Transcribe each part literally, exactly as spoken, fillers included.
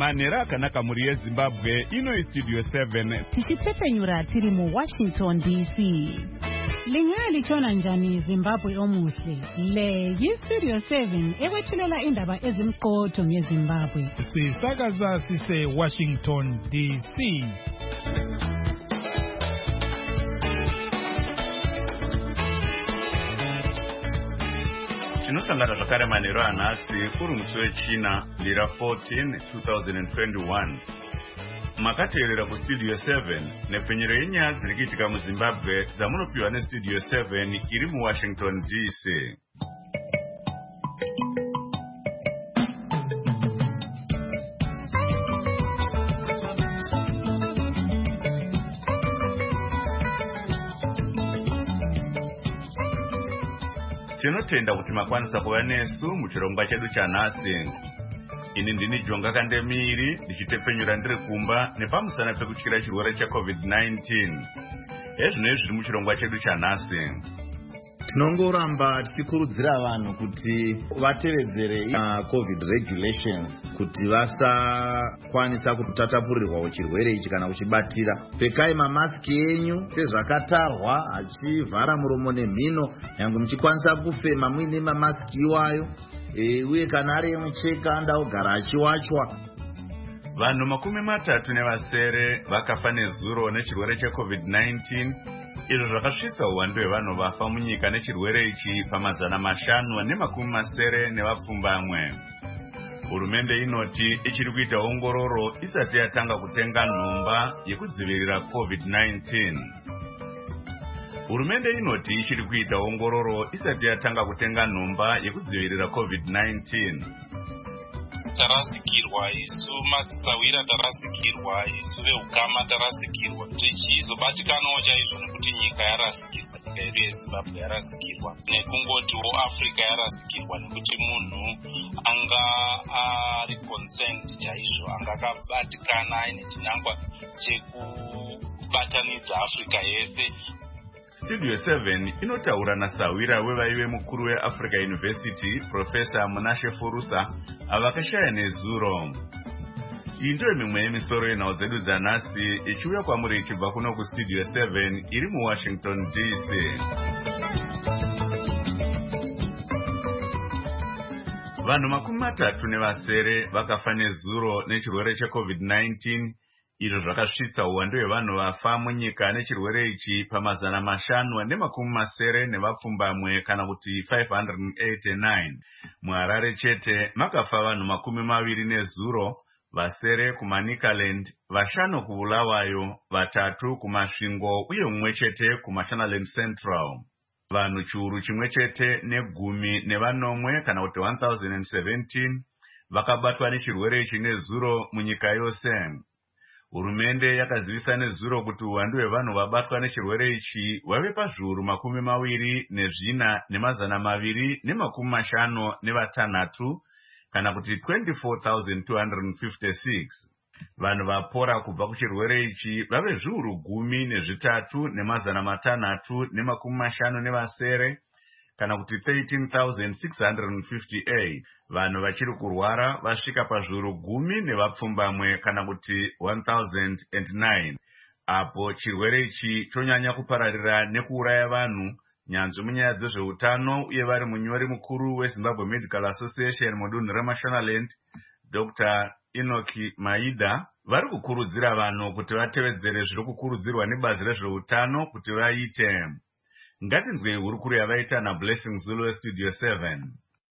Manera akanaka muri yeZimbabwe ino Studio seven. Tichitepenyura tiri mu Washington D C. Lingali chona njani Zimbabwe omuhle. Le yi Studio seven ewethulela indaba ezimqotho ngeZimbabwe. Sisakaza sise Washington D C. Tinosangana zvakare manheru anhasi kuri musi wechina lira fourteen two thousand twenty-one. Makateerera kuStudio seven nepfenyero yenyaya dziri kuitika muZimbabwe dzamunopiwa neStudio seven iri muWashington D C. Tinotenda kuti makwanisa kuva nesu muchirongwa chedu chanhasi. Ini ndini Jonga Kandemiri ndichitepfenyura ndiri kumba nepamusana pekutyira chirwere cheCovid nineteen. Ezvino zviri muchirongwa chedu chanhasi. Tinongoramba tichikurudzira vanhu kuti vatevedzere uh, COVID regulations kuti vasakwanisa kutatapurirwa chirwere ichi kana kuchibatira. Pfekai mamasiki enyu sezvakatarwa, achivhara muromo nemhino, nyange muchikwanisa kufema muine mamasiki iwayo. E, uye kana ari emucheka andaogara achiwachwa. Vanhu makumi matatu nevasere vakafa nezuro nechirwere cheCovid nineteen. Izvo zvakasvitsa uwandu hwevanhu vafa munyika nechirwere ichi pamazana mashanu nemakumi masere nevapfumbamwe. Hurumende inoti ichiri kuita ongororo isati yatanga kutenga nhomba yekudzivirira COVID nineteen. Hurumende inoti ichiri kuita ongororo isati yatanga kutenga nhomba yekudzivirira COVID nineteen. Tarasikirwa isu matsawira, tarasikirwa isu veukama, tarasikirwa tichizobatikanawo chaizvo nekuti nyika yarasikirwa, nyika yedu yeZimbabwe yarasikirwa, nekungotiwo Africa yarasikirwa, nekuti munhu anga ari concerned chaizvo, anga akabatikana aine chinangwa chekubatanidza Africa yese. Studio seven inotaura naSawira wevaive mukuru weAfrica University, Professor Munashe Furusa, avakashaya nezuro. Iyi ndiyo mimwe yemisoro yenhau dzedu dzanhasi ichiuya kwamuri ichibva kuno kuStudio seven iri muWashington D C. Vanhu makumi matatu nevasere vakafa nezuro nechirwere cheCovid nineteen. Izvo zvakasvitsa uwandu hwevanhu vafa munyika nechirwere ichi pamazana mashanu nemakumi masere nevapfumbamwe kana kuti five hundred eighty-nine. MuHarare chete makafa vanhu makumi maviri nezuro, vasere kuManicaland, vashanu kuBulawayo, vatatu kuMasvingo uye mumwe chete kuMashonaland Central. Vanhu chiuru chimwe chete negumi nevanomwe kana kuti one thousand seventeen vakabatwa nechirwere ichi nezuro munyika yose. Hurumende yakazivisa nezuro kuti uwandu hwevanhu vabatwa nechirwere ichi wave pazviuru makumi maviri nezvina nemazana maviri nemakumi mashanu nevatanhatu kana kuti twenty-four thousand two hundred fifty-six. Vanhu vapora kubva kuchirwere ichi vave zviuru gumi nezvitatu nemazana matanhatu nemakumi mashanu nevasere kana kuti thirteen thousand six hundred fifty-eight. Vanhu vachiri kurwara vasvika pazviuru gumi nevapfumbamwe kana kuti one thousand nine. Apo chirwere ichi chonyanya kupararira nekuuraya vanhu. Nyanzvi munyaya dzezveutano uye vari munyori mukuru weZimbabwe Medical Association mudunhu reMashonaland, Doctor Enoki Maida, vari kukurudzira vanhu kuti vatevedzere zviri kukurudzirwa nebazi rezveutano kuti vaite. Ngatinzwei hurukuru yavaita naBlessing Zulu weStudio seven.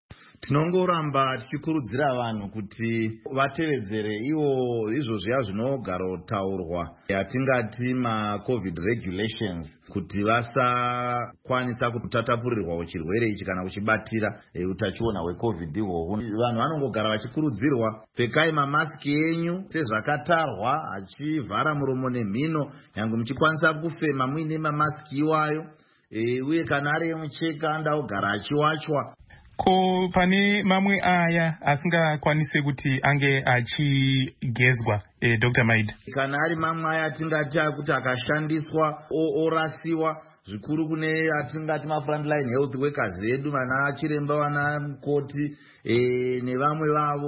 Tinongoramba tichikurudzira vanhu kuti vatevedzere iwo izvo zviya zvinogara kutaurwa yatingati maCovid regulations kuti vasakwanisa kutatapurirwa chirwere ichi kana kuchibatira utachiona hweCovid ihwohwo. Vanhu vanongogara vachikurudzirwa, pfekai mamasiki enyu sezvakatarwa, achivhara muromo nemhino, nyange muchikwanisa kufema muine mamasiki iwayo. E, uye kana ari emucheka andaogara achiwachwa. Ko pane mamwe aya asingakwanise kuti ange achigezwa, eh, Doctor Maida? Kana ari mamwe aya atingati kuti akashandiswa orasiwa, zvikuru kune atingati ma-frontline health workers edu, vana chiremba, vana mukoti, e, nevamwe vavo.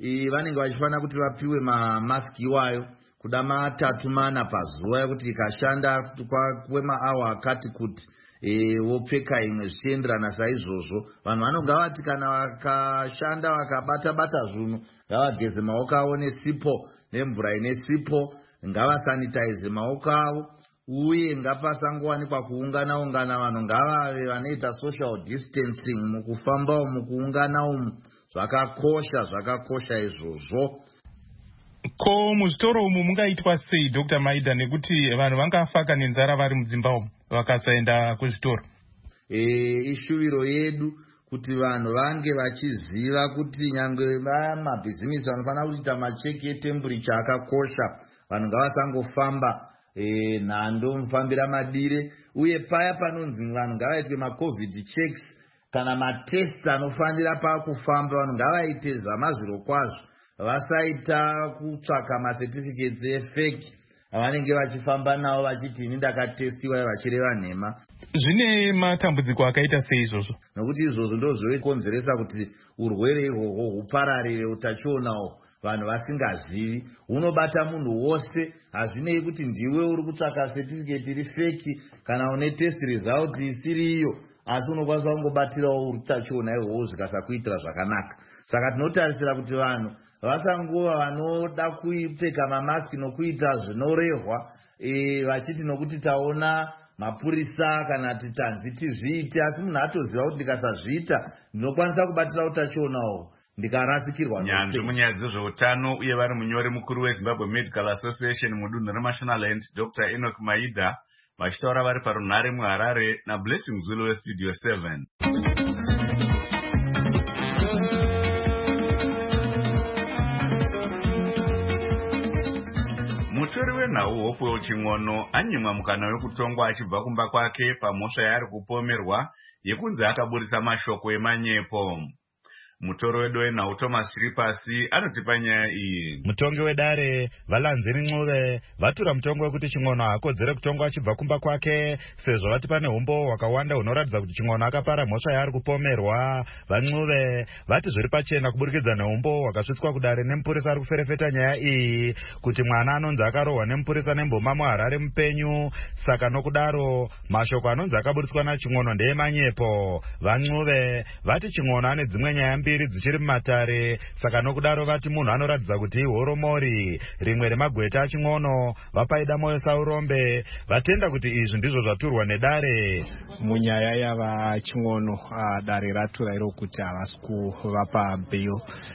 vanenge vachifanira kuti vapiwe mamaski iwayo kuda matatu mana pazuva yekuti ikashanda kwemaawa akati kuti e, wopfeka imwe zvichienderana saizvozvo. Vanhu vanonga vati kana vakashanda vakabata-bata zvinhu ngavageze maoko avo nesipo nemvura ine sipo, ngavasanitize maoko avo, uye ngapasangowanikwa kuungana ungana vanhu ngavave vanoita social distancing mukufamba umu kuungana umu. Zvakakosha zvakakosha izvozvo. Ko muzvitoro umu mungaitwa sei Doctor Maida nekuti vanhu vangafaka nenzara vari mudzimba umu vakasaenda kuzvitoro? Eh, ishuviro yedu kuti vanhu vange vachiziva kuti nyangwe vaya mabhizinisi vanofanira kuita macheki etemperature akakosha. Vanhu ngavasangofamba eh, nhando mufambira madire, uye paya panonzi vanhu ngavaitwe macovid checks kana matest anofanira pakufamba, vanhu ngavaite zvamazviro kwazvo, vasaita kutsvaka macertificates efake avanenge vachifamba nawo vachiti ini ndakatestiwa vachireva nhema. Zvine matambudziko akaita sei izvozvo? Nokuti izvozvo ndozvokonzeresa kuti urwere ihwohwo hupararire utachiona vanhu vasingazivi. Unobata munhu wose, hazvinei kuti ndiwe uri kutsvaka certificate iri fake kana une test result isiriyo, asi unokwanisa kungobatirawo utachiona ihwohwo zvikasakuitira zvakanaka. Saka tinotarisira kuti vanhu vasangova vanoda kupfeka mamaski nokuita zvinorehwa e, vachiti nokuti taona mapurisa kana titanzi tizviite, asi munhu atoziva kuti ndikasazviita ndinokwanisa kubatira utachionawo ndikarasikirwa. Nyanzvi munyaya dzezveutano uye vari munyori mukuru weZimbabwe Medical Association mudunhu reMashonaland Doctor Enoch Maida vachitaura vari parunhare muHarare naBlessing Zulu weStudio seven. Mutori wenhau Hope Ching'ono anyimwa mukana wekutongwa achibva kumba kwake pamhosva yaari kupomerwa yekunzi akaburitsa mashoko emanyepo. Mutoro wedu wenhau Thomas Chiripasi anotipa nyaya iyi. Mutongi wedare Valanziri Ncube vatura mutongo wekuti Ching'ono hakodzere kutongwa achibva kumba kwake sezvo vati pane umbo hwakawanda hunoratidza kuti Ching'ono akapara mhosva yaari kupomerwa. VaNcube vati zviri pachena kuburikidza neumbo hwakasvitswa kudare nemupurisa ari kuferefeta nyaya iyi kuti mwana anonzi akarohwa nemupurisa nemboma muHarare mupenyu. Saka nokudaro mashoko anonzi akaburitswa naChing'ono ndeemanyepo. VaNcube vati Ching'ono ane dzimwe nyaya mbiri dzichiri mumatare, saka nokudaro vati munhu anoratidza kuti ihoromori. Rimwe remagweta aChing'ono vapaida moyo saurombe vatenda kuti izvi ndizvo zvaturwa nedare. Munyaya yava Ching'ono uh, dare ratura iro kuti havasi kuvapa bail,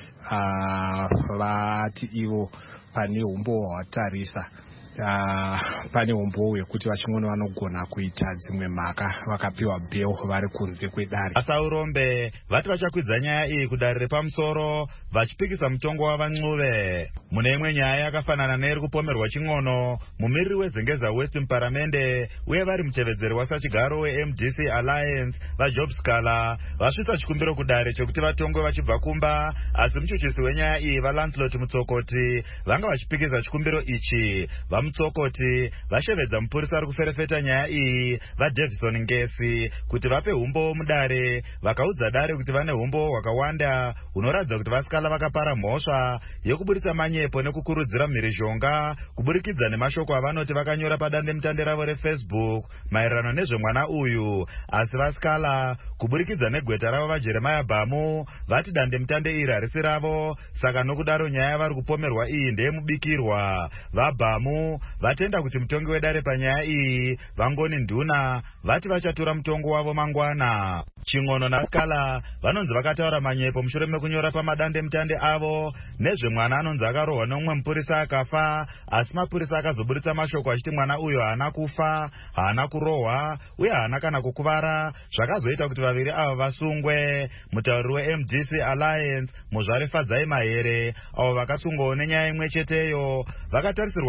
uh, vati ivo pane umbo hwatarisa Uh, pane umbo hwekuti vaChing'ono vanogona kuita dzimwe mhaka vakapiwa bail vari kunze kwedare. Asaurombe vati vachakwidza nyaya iyi kudare repamusoro vachipikisa mutongo wavaNcube. Mune imwe nyaya yakafanana neiri kupomerwa Ching'ono, mumiriri wezengeza West muparamende uye vari mutevedzeri wasachigaro weM D C Alliance vaJob Scala vasvitsa chikumbiro kudare chokuti vatongwe vachibva kumba, asi muchuchisi wenyaya iyi vaLancelot Mutsokoti vanga vachipikisa chikumbiro ichi. Mutsokoti vashevedza mupurisa ari kuferefeta nyaya iyi vaDavison Ngesi kuti vape umbo mudare, vakaudza dare kuti vane umbo hwakawanda hunoratidza kuti vasikala vakapara mhosva yekuburitsa manyepo nekukurudzira mhirizhonga kuburikidza nemashoko avanoti vakanyora padandemutande ravo reFacebook maererano nezvemwana uyu, asi vasikala kuburikidza negweta ravo vaJeremiah Bhamu vati dandemutande iri harisi ravo. Saka nokudaro nyaya vari kupomerwa iyi ndeyemubikirwa. VaBhamu vatenda kuti mutongi wedare panyaya iyi vangoni nduna vati vachatura mutongo wavo mangwana. Ching'ono naScala vanonzi vakataura manyepo mushure mekunyora pamadande mutande avo nezvemwana anonzi akarohwa nomumwe mupurisa akafa, asi mapurisa akazoburitsa mashoko achiti mwana uyo haana kufa, haana kurohwa uye haana kana kukuvara, zvakazoita kuti vaviri ava vasungwe. Mutauriri weM D C Alliance Muzvare Fadzai Mahere avo vakasungwawo nenyaya imwe cheteyo vakatarisirwa kudzoka kudare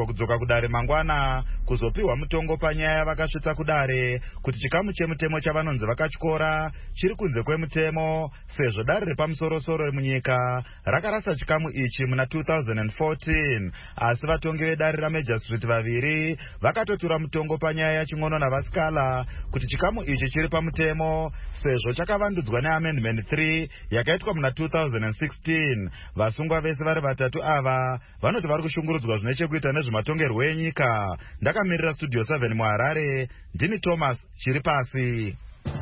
kudare mangwana kuzopiwa mutongo panyaya vakasvitsa kudare kuti chikamu chemutemo chavanonzi vakatyora chiri kunze kwemutemo sezvo dare repamusoro-soro munyika rakarasa chikamu ichi muna two thousand fourteen. Asi vatongi vedare raMajor Street vaviri vakatotura mutongo panyaya yaching'ono navasikala kuti chikamu ichi chiri pamutemo sezvo chakavandudzwa neamendment three yakaitwa muna two thousand sixteen. Vasungwa vese vari vatatu ava vanoti vari kushungurudzwa zvine chekuita nezvematongerwo enyika. Ndakamirira Studio seven muHarare, ndini Thomas chiri pasi.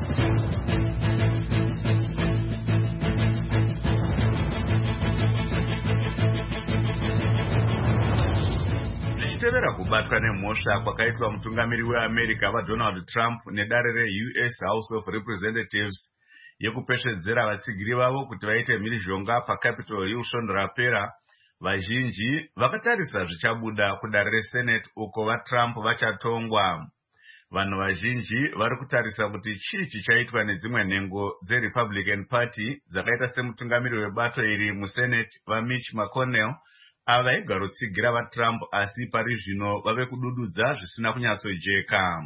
Zvichitevera kubatwa nemhosva kwakaitwa mutungamiri weAmerica vaDonald Trump nedare reU S House of Representatives yekupeshedzera vatsigiri vavo kuti vaite mhirizhonga paCapitol Hill svondo rapera, vazhinji vakatarisa zvichabuda kudare reSenate uko vaTrump vachatongwa. Vanhu vazhinji vari kutarisa kuti chii chichaitwa nedzimwe nhengo dzeRepublican Party dzakaita semutungamiri webato iri muSenate vaMitch McConnell ava vaigaro tsigira vaTrump asi pari zvino vave kudududza zvisina kunyatsojeka.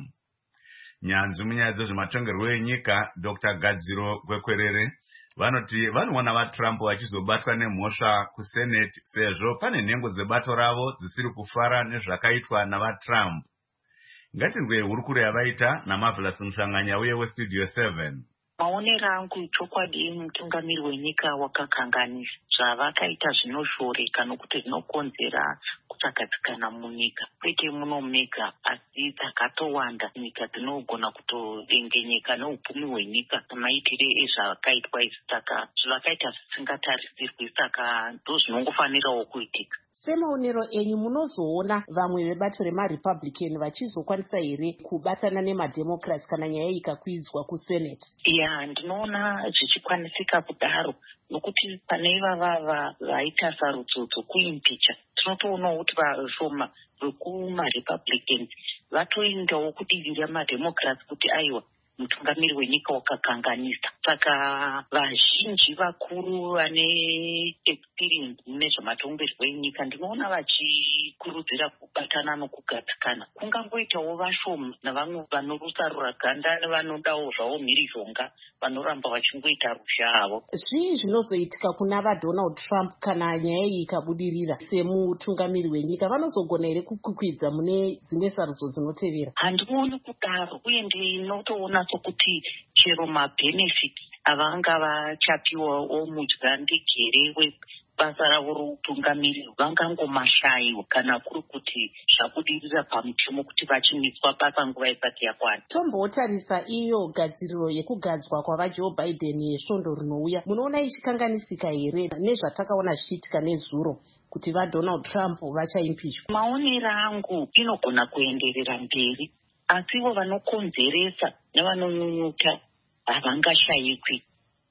Nyanzvi munyaya dzezvematongerwo enyika Doctor Gadziro Gwekwerere vanoti vanoona vaTrump vachizobatwa nemhosva kuSenate sezvo pane nhengo dzebato ravo dzisiri kufara nezvakaitwa navaTrump. Ngatinzwe hurukuro yavaita naMarvelous Musanganya uye weStudio seven. Maonero angu chokwadi mutungamiri wenyika wakakanganisa zvavakaita zvinoshoreka nokuti zvinokonzera kutsakadzikana munyika. Kwete muno mega asi dzakatowanda nyika dzinogona kutodengenyeka neupfumi hwenyika maitire ezvakaitwa izvi. Saka zvakaita zvisingatarisirwi, saka ndozvinongofanirawo kuitika. Semaonero enyu munozoona vamwe vebato remaRepublican vachizokwanisa here kubatana nemademocrats kana nyaya ikakwidzwa kuSenate? Ya, ndinoona zvichikwanisika kudaro nokuti pane ivava vaita sarudzo dzokuimpicha tinotoonawo kuti vashoma vekumaRepublicans vatoindawo kudivi remademocrats kuti aiwa mutungamiri wenyika wakakanganisa. Saka vazhinji vakuru vane experience nezvematongerwo enyika ndinoona vachikurudzira kubatana nokugadzikana. Kungangoitawo vashoma navamwe vanorusarura ganda nevanodawo zvavo mhirizhonga vanoramba vachingoita rusha havo. Zvii zvinozoitika kuna vaDonald Trump kana nyaya iyi ikabudirira semutungamiri wenyika? Vanozogona here kukwikwidza mune dzimwe sarudzo dzinotevera? Handioni kudaro, uye ndinotoona sokuti chero mabenefit avanga vachapiwawo mudya ndegere webasa ravo routungamiri vangangomashayiwa kana kuri kuti zvabudirira pamutemo kuti vachimiswa basa nguva isati yakwana. Tombotarisa iyo gadziriro yekugadzwa kwavaJoe Biden yesvondo rinouya, munoona ichikanganisika here nezvatakaona zvichiitika nezuro kuti vaDonald Trump vachaimpichwa? Maonero angu inogona kuenderera mberi, asivo vanokonzeresa nevanonyunyuta havangashayikwi.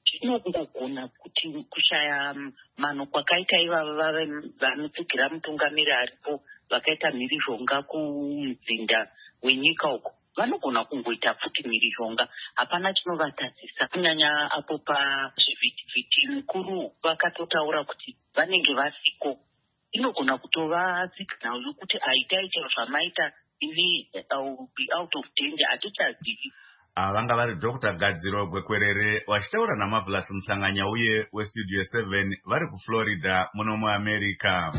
Inogona kuti kushaya mano kwakaita ivava vanotsigira mutungamiri aripo vakaita mhirizhonga kumzinda wenyika uko vanogona kungoita futi mhirizhonga, hapana chinovatadzisa. Kunyanya apo pazvivhitivhiti mukuru vakatotaura kuti vanenge vasiko, inogona kutovatsigana yokuti aitai chero zvamaita ini I'll be out of danger, hatichazivi. Vanga vari Doctor Gadziro Gwekwerere vachitaura naMarvelous Musanganya uye weStudio seven vari kuFlorida muno muAmerica.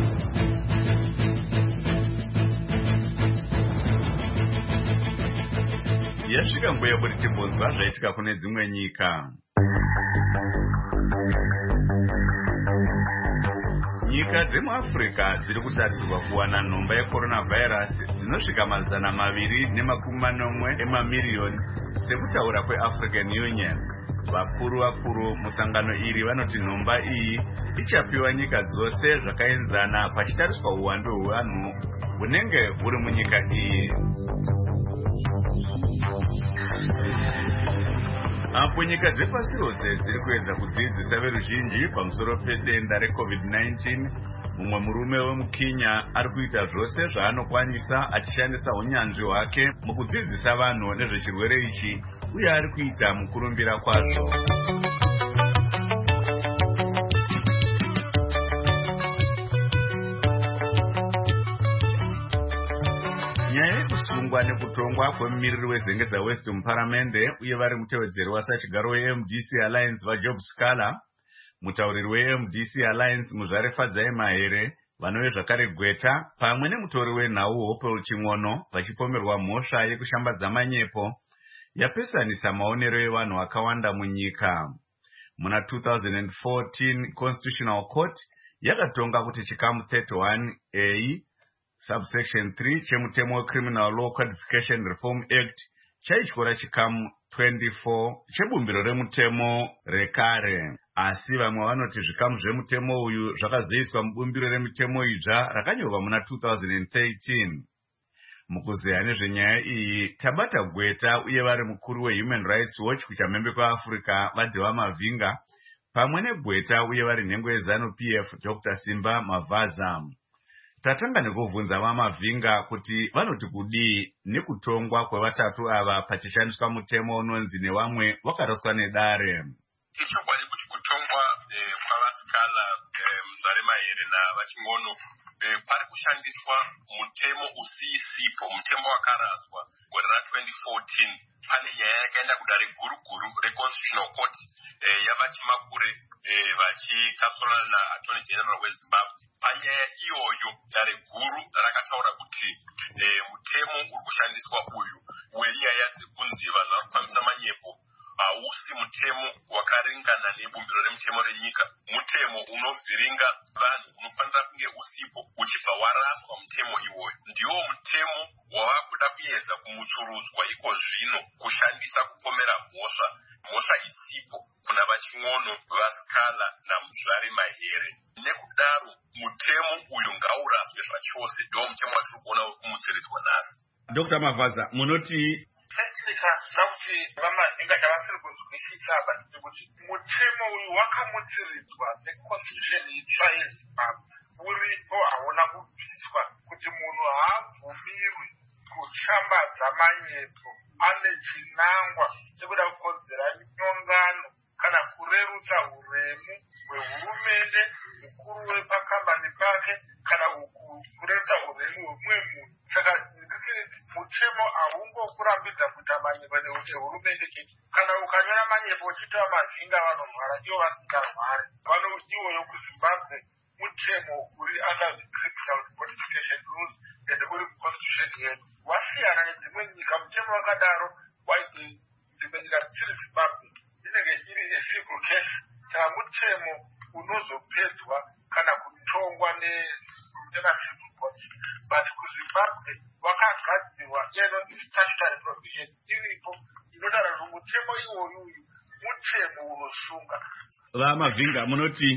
Yasvika nguva yekuti timbonzwa zvaitika kune dzimwe nyika. Nyika dzemuAfrica dziri kutarisirwa kuwana nhomba yeCoronavirus dzinosvika mazana maviri nemakumi manomwe emamiriyoni sekutaura kweAfrican Union. Vakuru vakuru musangano iri vanoti nhomba iyi ichapiwa nyika dzose zvakaenzana pachitariswa uwandu hwevanhu hunenge huri munyika iyi. Apo nyika dzepasi rose dziri kuedza kudzidzisa veruzhinji pamusoro pedenda reCovid nineteen, mumwe murume wemuKenya ari kuita zvose zvaanokwanisa achishandisa unyanzvi hwake mukudzidzisa vanhu nezvechirwere ichi uye ari kuita mukurumbira kwazvo. vakasungwa nekutongwa kwemumiriri wezengeza west muparamende uye vari mutevedzeri wasachigaro we-M D C Alliance vaJob Scala, mutauriri we-M D C Alliance Muzvare Fadzai Mahere, vanove zvakare Gweta, pamwe nemutori wenhau Hopewell Ching'ono vachipomerwa mhosva yekushambadza manyepo yapesanisa maonero evanhu vakawanda munyika. Muna two thousand fourteen Constitutional Court yakatonga kuti chikamu thirty-one A subsection three chemutemo weCriminal Law Codification Reform Act chaityora chikamu twenty-four chebumbiro remutemo rekare. Asi vamwe vanoti zvikamu zvemutemo uyu zvakazoiswa mubumbiro remutemo idzva rakanyorwa muna two thousand thirteen. Mukuzeya nezvenyaya iyi tabata Gweta uye vari mukuru weHuman Rights Watch kuchamhembe kwaAfrica vaDhewa Mavhinga, pamwe neGweta uye vari nhengo yeZanu P F Doctor Simba Mavaza. Tatanga nekubvunza vaMavhinga kuti vanoti kudii nekutongwa kwevatatu ava pachishandiswa mutemo unonzi nevamwe wakaraswa nedare. Ichokwadi kuti kutongwa kwavaScala, Muzvare Mahere navaChing'ono pari kushandiswa mutemo usisipo, mutemo wakaraswa gore ra twenty fourteen. Pane nyaya yakaenda kudare guru guru reConstitutional Court yavaChimakure vachitasurana naAttorney General weZimbabwe. Panyaya iyoyo dare guru rakataura kuti mutemo uri kushandiswa uyu wenyaya dzekunzi vanhu vari kufambisa manyepo hausi mutemo wakaringana nebumbiro remutemo renyika. Mutemo unovhiringa vanhu unofanira kunge usipo uchibva waraswa mutemo iwoyo. Ndiwo mutemo wavakuda kuedza kumutsurudzwa iko zvino kushandisa kupomera mhosva mhosva isipo kuna vaChing'ono, vaScala naMuzvare Mahere. Nekudaro mutemo uyu ngauraswe zvachose. Ndiwo mutemo watiri kuona kumutsiridzwa nhasi. Doctor Mavaza, munoti Zvinoziva kuti vaMavhinga chavasiri kuzwisisa kuti mutemo uyu wakamutsiridzwa neconstitution itsva yeZimbabwe uripo, hauna kubviswa, kuti munhu haabvumirwi kushambadza manyepo ane chinangwa chekuda kukonzera nyongano kana kurerutsa uremu hwehurumende, mukuru wepakambani pake, kana kurerutsa uremu hwemumwe munhu. Saka mutemo haungokurambidza kuita manyepo nehurumende chete. Kana ukanyora manyepo uchitaura Mavhinga vanorwara, ivo vasingarwari. Vano iwoyo kuZimbabwe mutemo uri under the Criminal Codification Rules and uri muconstitution yedu. Wasiyana nedzimwe nyika, mutemo wakadaro waiti dzimwe nyika dzisiri Zimbabwe inenge iri a civil case. Saka mutemo unozopedzwa kana kutongwa nemacivil courts. But kuZimbabwe wakagadzirwa inonzi statutory provision iripo inotaura kuti mutemo iwoyu mutemo unosunga. vaMavhinga, munoti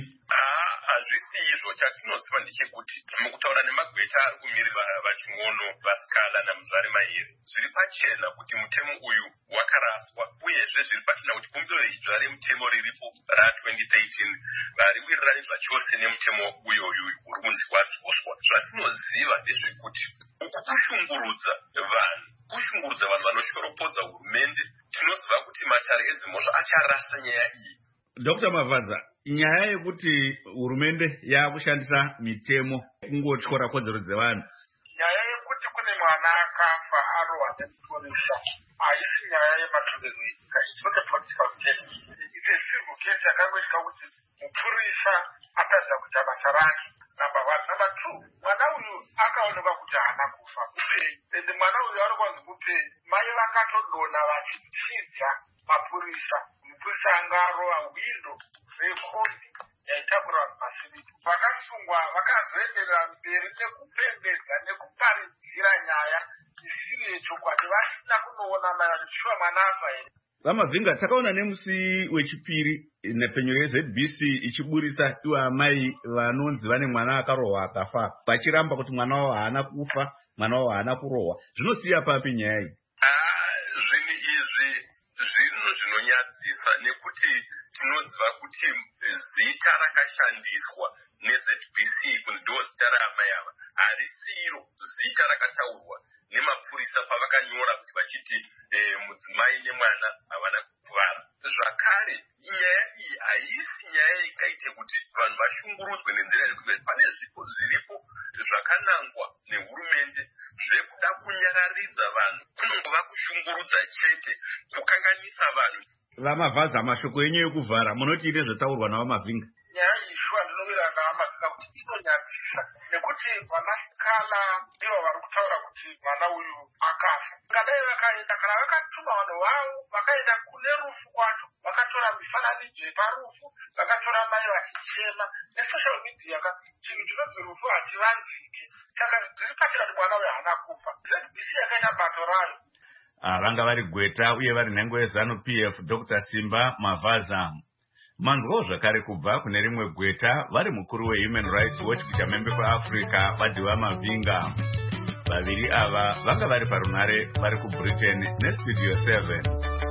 hazvisi izvo. Chatinoziva ndechekuti mukutaura nemagweta ari kumirira vaChing'ono, vaScala naMuzvare Mahere, zviri pachena kuti mutemo uyu wakaraswa, uyezve zviri pachena kuti bumbiro idzva remutemo riripo ra twenty thirteen variwirirani zvachose nemutemo uyoyu uri kunzi wadzoswa. Zvatinoziva ndezvekuti uku kushungurudza vanhu, kushungurudza vanhu vanoshoropodza hurumende. Tinoziva kuti matare edzimhosva acharasa nyaya iyi. Doctor Mavaza, nyaya yekuti hurumende yakushandisa mitemo kungotyora kodzero dzevanhu, nyaya yekuti kune mwana akafa arohwa nemapurisa haisi nyaya yematongerwo enyika. It's not a political case. It's a civil case yakangoitika kuti mupurisa atadza kuita basa rake. Number one. Number two, mwana uyu akaonekwa kuti haana kufa, mupenyu. Ende mwana uyu anokunzi mupenyu. Mai vakatodonha vachitsidza mapurisa. Mupurisa anga arova hwindo rekombi yaitakura vanhu pasiripo. Vakasungwa vakazoenderera mberi nekupembedza nekuparidzira nyaya isiri yechokwadi, vasina kunoona mai vachishuva mwana afa here. vaMavhinga, takaona nemusi wechipiri nepfenyuro yeZ B C ichiburisa iwo amai vanonzi vane mwana akarohwa akafa, vachiramba kuti mwana wavo haana kufa, mwana wavo haana kurohwa. Zvinosiya papi nyaya iyi? Zvinhu izvi zvinhu zvinonyadzisa nekuti tinoziva kuti zita rakashandiswa neZ B C kunzi ndo zita raamai ava harisiro zita rakataurwa nemapurisa pavakanyora kuti vachiti mudzimai nemwana havana kukuvara. Zvakare nyaya iyi haisi nyaya ikaite kuti vanhu vashungurudzwe nenzira yekuti pane zvipo zviripo zvakanangwa nehurumende zvekuda kunyararidza vanhu kunongova kushungurudza chete, kukanganisa vanhu. Vamavhaza, mashoko enyu ekuvhara munoti ine zvataurwa navamavhinga? Nyaya ishwa ndinowirirana navamavhinga kuti inonyadzisa, nekuti vanasikana ndivo vari kutaura kuti mwana uyu akafa. Ngadai vakaenda kana vakatuma vanhu vavo vakaenda kune rufu kwacho, vakatora mifananidzo yeparufu, vakatora mai vachichema nesocial media ka chinhu chinonzi rufu hachivanziki, saka dziri pachira kuti mwana uyu haana kufa. Z B C yakaita bato rayo. Ah, vanga vari Gweta uye vari nhengo yeZanu P F Doctor Simba Mavaza. Manzwawo zvakare kubva kune rimwe Gweta vari mukuru weHuman Rights Watch kuchamhembe kwaAfrica Badiwa Mavinga. Vaviri ava vanga vari parunare vari kuBritain neStudio seven.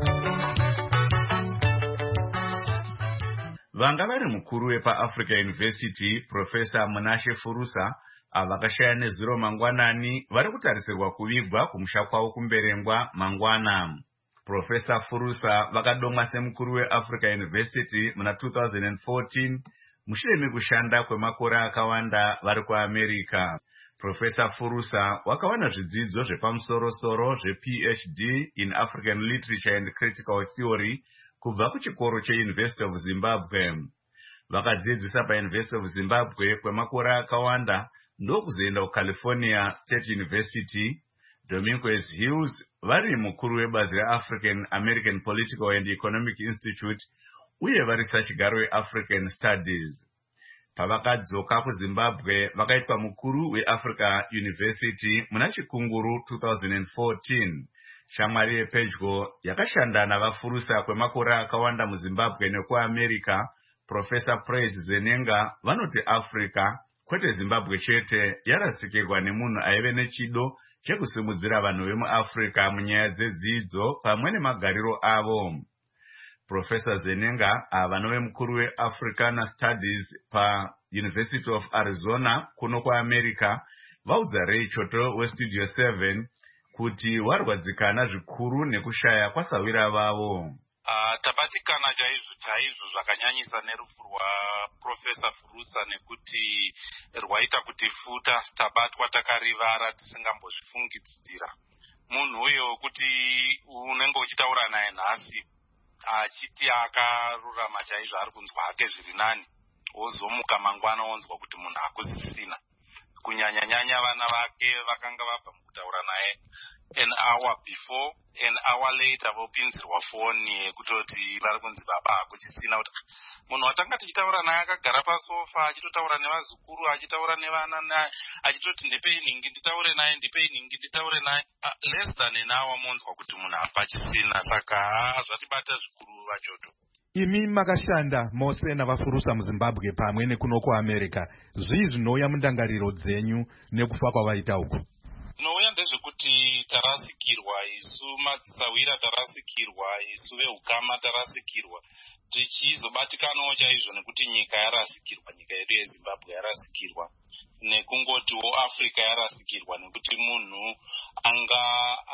Vanga vari mukuru wepaAfrica University Professor Munashe Furusa avakashaya nezuro mangwanani vari kutarisirwa kuvigwa kumusha kwavo kumberengwa mangwana. Professor Furusa vakadomwa semukuru weAfrica University muna two thousand fourteen mushure mekushanda kwemakore akawanda vari kuAmerica. Professor Furusa wakawana zvidzidzo zvepamusoro-soro zvePhD in African Literature and Critical Theory kubva kuchikoro cheUniversity of Zimbabwe. Vakadzidzisa paUniversity of Zimbabwe kwemakore akawanda ndokuzoenda kuCalifornia State University. Dominguez Hills vari mukuru webazi reAfrican American Political and Economic Institute uye vari sachigaro weAfrican Studies. Pavakadzoka kuZimbabwe vakaitwa mukuru weAfrica University muna Chikunguru two thousand fourteen. Shamwari yepedyo yakashanda navafurusa kwemakore akawanda muZimbabwe nekuAmerica. Professor Praise Zenenga vanoti Africa kwete Zimbabwe chete yarasikirwa nemunhu aive nechido chekusimudzira vanhu vemuAfrica munyaya dzedzidzo pamwe nemagariro avo. Professor Zenenga vanove mukuru weAfricana Studies paUniversity of Arizona kuno kuAmerica vaudza Ray Choto weStudio seven kuti warwadzikana zvikuru nekushaya kwasawira vavo. Uh, tabatikana chaizvo chaizvo zvakanyanyisa nerufu rwaProfessor Furusa nekuti rwaita kuti futa tabatwa takarivara tisingambozvifungidzira. Munhu uyo kuti unenge uchitaura naye nhasi achiti akarurama chaizvo ari kunzwa hake zviri nani, wozomuka mangwana wonzwa kuti munhu hakuzisina. Kunyanya-nyanya vana vake vakanga vabva mukutaura naye an hour before, an hour later vopinzirwa foni yekutoti vari kunzi baba hakuchisina. Kuti munhu watanga tichitaura naye akagara pasofa achitotaura nevazukuru, achitaura nevana, achitoti ndipei ningi nditaure naye, ndipei ningi nditaure naye. Uh, less than an hour monzwa kuti munhu hapachisina. Saka zvatibata zvikuru vachoto. Imi makashanda mose navafurusa muZimbabwe pamwe nekuno kuAmerica. Zvii zvinouya mundangariro dzenyu nekufa kwavaita uku? Zvinouya ndezvekuti tarasikirwa, isu madzisawira tarasikirwa, isu veukama tarasikirwa, tichizobatikanawo chaizvo nekuti nyika yarasikirwa, nyika yedu yeZimbabwe yarasikirwa, nekungotiwo Africa yarasikirwa, nekuti munhu anga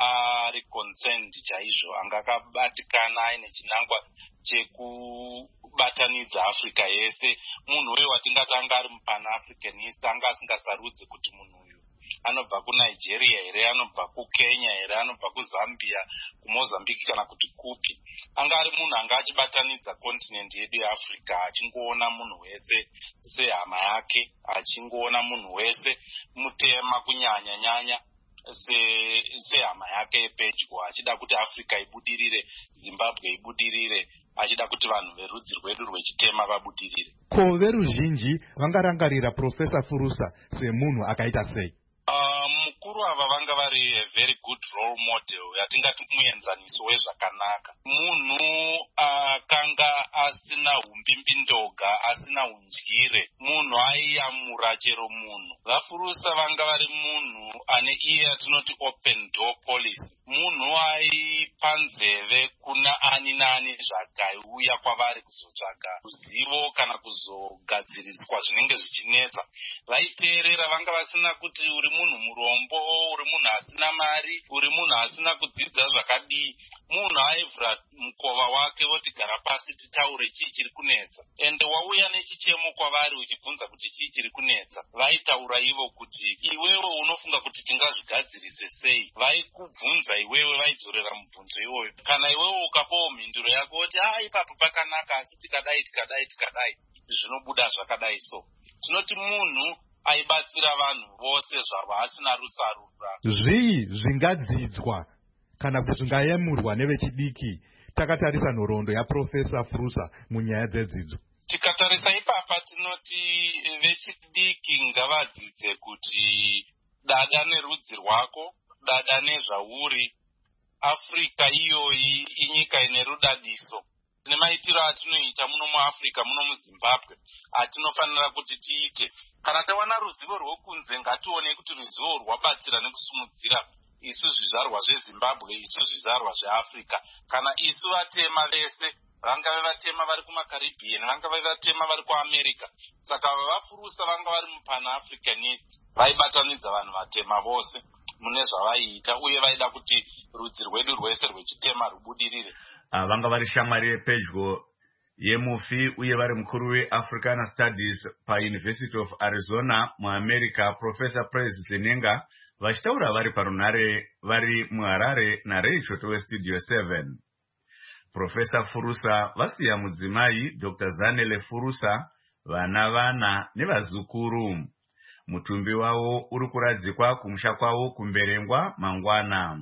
ari concerned chaizvo, anga akabatikana aine chinangwa chekubatanidza Africa yese. Munhu uyo watingati anga ari mupan-Africanist, anga asingasarudzi kuti munhu uyu anobva kuNigeria here, anobva kuKenya here, anobva kuZambia, kuMozambique kana kuti kupi. Anga ari munhu anga achibatanidza continent yedu yeAfrica, achingoona munhu wese sehama yake, achingoona munhu wese mutema kunyanya-nyanya sehama yake yepedyo, achida kuti Africa ibudirire, Zimbabwe ibudirire, achida kuti vanhu verudzi rwedu rwechitema vabudirire. Ko veruzhinji vangarangarira Professor Furusa semunhu akaita sei? Uh, mukuru ava vanga vari a very good role model, yatingati muenzaniso wezvakanaka. Munhu akanga uh, asina umbimbindoga, asina undyire, munhu aiyamura chero munhu. Vafurusa vanga vari munhu ane iye yatinoti open door policy. Munhu aipa nzeve kuna ani nani zvakauya kwavari kuzotsvaga ruzivo kana kuzogadziriswa zvinenge zvichinetsa. Vaiteerera, vanga vasina kuti uri munhu murombo, uri munhu asina mari, uri munhu asina kudzidza zvakadii. Munhu aivhura mukova wake voti gara pasi titaure chii chiri kunetsa. Ende wauya nechichemo kwavari uchibvunza kuti chii chiri kunetsa, vaitaura ivo kuti iwewe unofunga kuti tingazvigadzirise sei, vaikubvunza iwewe vaidzorera mubvunzo iwoyo. Kana iwewe ukapawo mhinduro yako kuti ah ipapo pakanaka asi tikadai tikadai tikadai zvinobuda zvakadai. So tinoti munhu aibatsira vanhu vose zvavo asina rusarura. Zvii zvingadzidzwa kana kuti zvingayemurwa nevechidiki takatarisa nhoroondo yaProfesa Furusa munyaya dzedzidzo? Tikatarisa ipapa tinoti vechidiki ngavadzidze kuti dada nerudzi rwako, dada nezvauri. Afrika iyoyi inyika ine rudadiso. Tine maitiro atinoita muno muAfrica, muno muZimbabwe atinofanira kuti tiite. Kana tawana ruzivo rwokunze ngatione kuti ruzivo rwabatsira nekusumudzira isu zvizvarwa zveZimbabwe, isu zvizvarwa zveAfrica. Kana isu vatema vese vangave vatema vari kumaCaribbean, vangave vatema vari kuAmerica. Saka vafurusa vanga vari muPan-Africanist, vaibatanidza vanhu vatema vose mune zvavaiita uye vaida kuti rudzi rwedu rwese rwechitema rubudirire. Vanga vari shamwari yepedyo yemufi uye vari mukuru weAfricana Studies paUniversity of Arizona muAmerica, Professor Praise Zenenga, vachitaura vari parunhare vari muHarare naRay Choto weStudio seven. Professor Furusa vasiya mudzimai Doctor Zanele Furusa, vana vana nevazukuru. Mutumbi wavo uri kuradzikwa kumusha kwavo kumberengwa mangwana.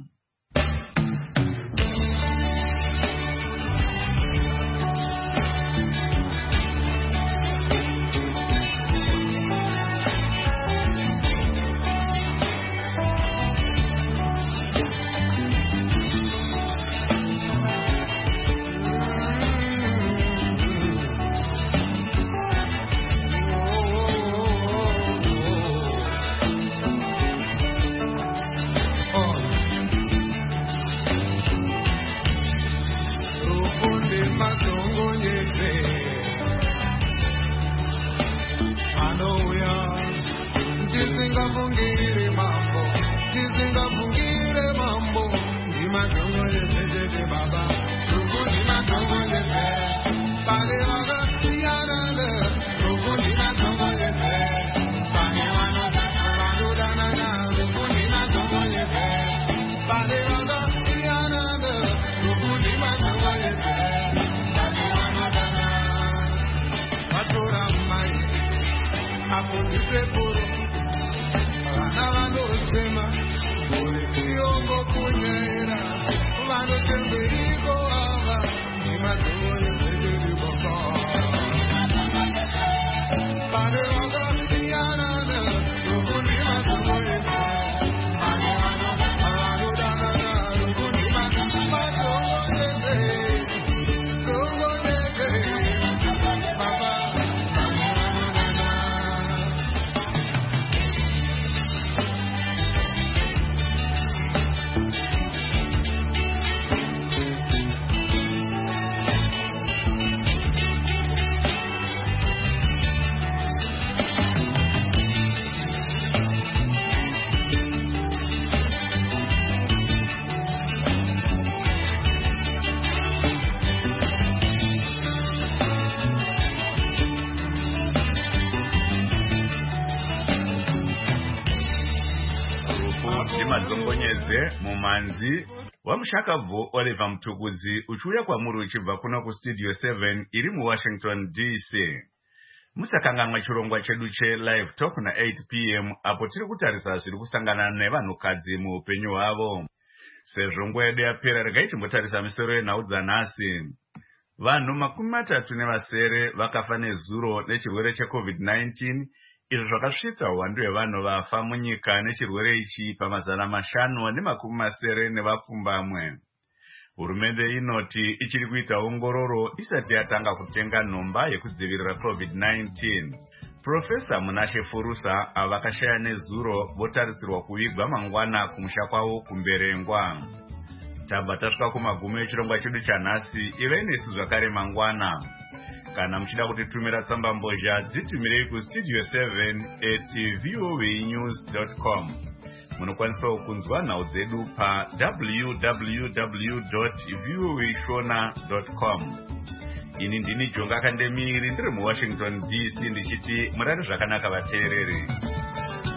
Mumanzi wamushakabvu Oliver Mtukudzi uchiuya kwamuri uchibva kuno kuStudio seven iri muWashington D C. Musakanganwa chirongwa chedu cheLive Talk na eight p m apo tiri kutarisa zviri kusangana nevanhukadzi muupenyu hwavo. Sezvo nguva yedu yapera, regai timbotarisa misoro yenhau dzanhasi. Vanhu makumi matatu nevasere vakafa nezuro nechirwere cheCovid nineteen, izvo zvakasvitsa uwandu hwevanhu vafa munyika nechirwere ichi pamazana mashanu nemakumi masere nevapfumbamwe. Hurumende inoti ichiri kuita ongororo isati yatanga kutenga nhomba yekudzivirira COVID nineteen. Profesa Munashe Furusa avakashaya nezuro votarisirwa kuvigwa mangwana kumusha kwavo kumberengwa. Tabva tasvika kumagumo echirongwa chedu chanhasi. Ivei nesu zvakare mangwana. Kana muchida kutitumira tsamba mbozha dzitumirei kustudio seven at voanews dot com. Munokwanisawo kunzwa nhau dzedu pa w w w dot voashona dot com. Ini ndini Jonga Kandemiri ndiri muWashington D C ndichiti murare zvakanaka vateereri.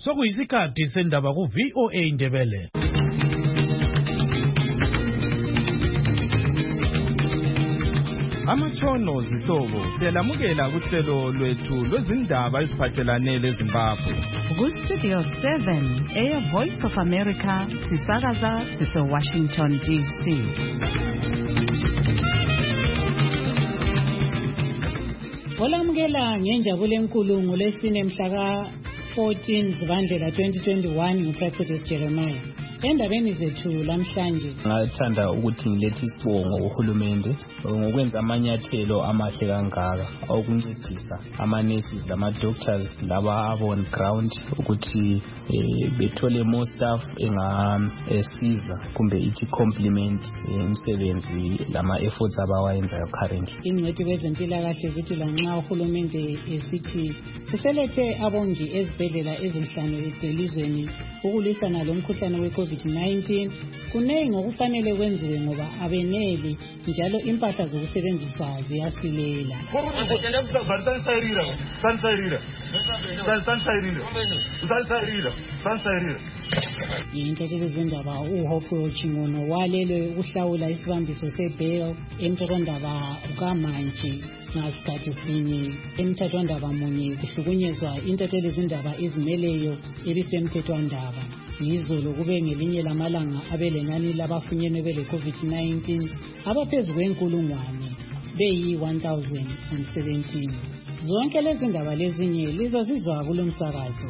sokuyisikhathi sendaba ku V O A Ndebele. Amatshono zihlobo siyalamukela kuhlelo lwethu lwezindaba eziphathelane leZimbabwe. Ku-Studio seven, Air Voice of America, sisakaza sise-Washington D C. Olamukela ngenjabulo enkulu ngolesine mhla ka fourteen Zibandlela twenty twenty-one nguProfessor Jeremiah. Endabeni zethu lamhlanje ngathanda ukuthi ngilethe isibongo uhulumende ngokwenza amanyathelo amahle kangaka okuncedisa ama-nurses lama-doctors laba abon ground ukuthi bethole more staff engasiza kumbe ithi compliment imisebenzi lama-efforts abawayenzayo currently. Ingcwethi kwezempilakahle zithi lanxa uhulumende esithi uselethe abongi ezibhedlela ezinhlanu ezelizweni ukulwisana lomkhuhlane we-COVID nineteen, kunengi okufanele kwenziwe ngoba abeneli njalo impahla zokusebenzisa ziyasilela. Intatheli zindaba uHophe Chingono walelwe ukuhlawula isibambiso sebail emthethwandaba kaMantshi ngasikhathi sinye. Emthethwandaba munye kuhlukunyezwa intatheli zindaba ezimeleyo ebisemthethwandaba. Yizolo kube ngelinye lamalanga abelenani labafunyenwe bele COVID nineteen abaphezu kwenkulungwane beyi one thousand seventeen. Zonke lezi ndaba lezinye lizozizwa kulo msakazo.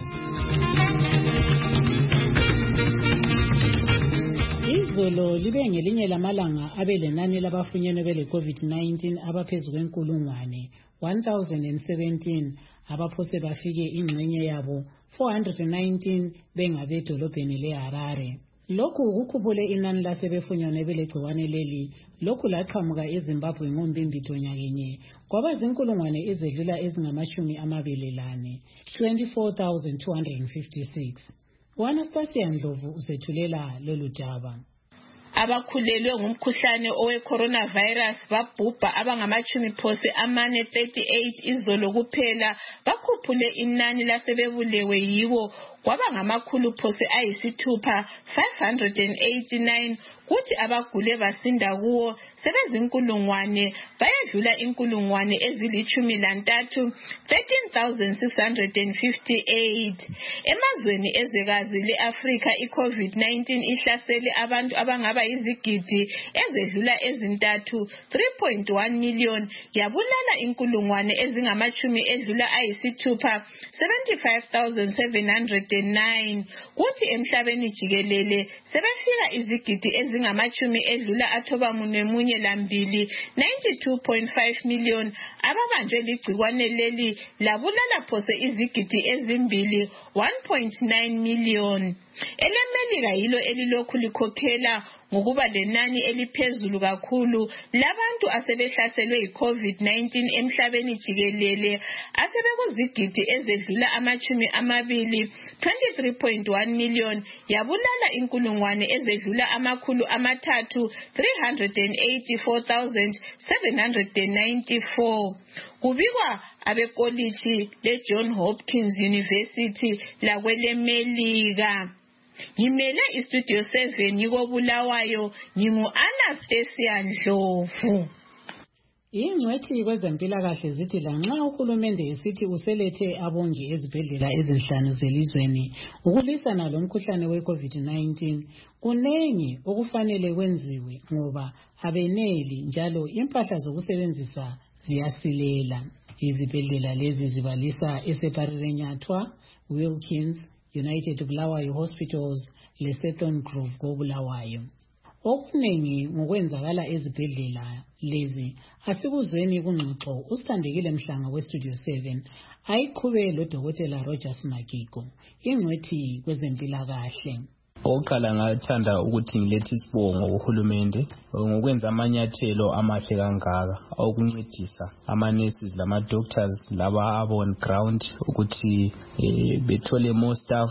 Izolo libe ngelinye lamalanga abelenani labafunyenwe bele COVID nineteen abaphezu kwenkulungwane one thousand seventeen abaphose bafike ingxenye yabo four hundred nineteen bengabedolobheni leHarare. Lokhu ukukhuphule inani lasebefunyenwe belegciwane leli lokhu laqhamuka eZimbabwe ngombimbitho nyakenye kwaba zinkulungwane ezedlula ezingamashumi amabili lane twenty-four thousand two hundred fifty-six. Anastasia Ndlovu usethulela lolu daba. Abakhulelwe ngumkhuhlane owe-coronavirus babhubha abangamachumi phose amane thirty-eight izolo kuphela bakhuphule inani lasebebulewe yiwo kwaba ngamakhulu phose ayisithupha five hundred eighty-nine kuthi abagule basinda kuwo sebezinkulungwane bayedlula inkulungwane ezilichumi lantathu thirteen thousand six hundred fifty-eight. Emazweni ezwekazi le-Afrika i-COVID nineteen ihlasele abantu abangaba izigidi ezedlula ezintathu three point one million yabulala inkulungwane ezingamachumi edlula ayisithupha seventy-five thousand seven hundred nine kuthi emhlabeni jikelele sebefika izigidi ezingamachumi edlula athoba munye munye lambili ninety-two point five million ababanjwe ligciwane leli labulala phose izigidi ezimbili one point nine million. EleMelika yilo elilokhu likhokhela ngokuba lenani eliphezulu kakhulu labantu asebehlaselwe yi-COVID nineteen emhlabeni jikelele asebekuzigidi ezedlula amachumi amabili twenty-three point one million yabulala inkulungwane ezedlula amakhulu amathathu three hundred eighty-four thousand seven hundred ninety-four. Kubikwa abekolitshi le-John Hopkins University lakweleMelika. Ngimele iStudio seven yikobulawayo ngingu-Anastasia Ndlovu. Ingcwethi kwezempilakahle zithi lanxa uhulumende esithi uselethe abongi ezibhedlela ezinhlanu zelizweni ukulwisana lomkhuhlane we-COVID nineteen, kunengi okufanele kwenziwe ngoba abeneli njalo impahla zokusebenzisa ziyasilela. Izibhedlela lezi zibalisa eSeparere Nyathwa, Wilkins, United Bulawayo Hospitals, leSeton Grove koBulawayo. Okuningi ngokwenzakala ezibhedlela lezi asikuzweni kungxoxo usithandekile Mhlanga weStudio seven ayiqhube lo Dokotela Rogers Magiko, ingcwethi kwezempilakahle. Oqala ngathanda ukuthi ngilethe isibongo kuhulumende ngokwenza amanyathelo amahle kangaka okuncedisa ama-nurses lama-doctors laba abon ground ukuthi e, bethole more staff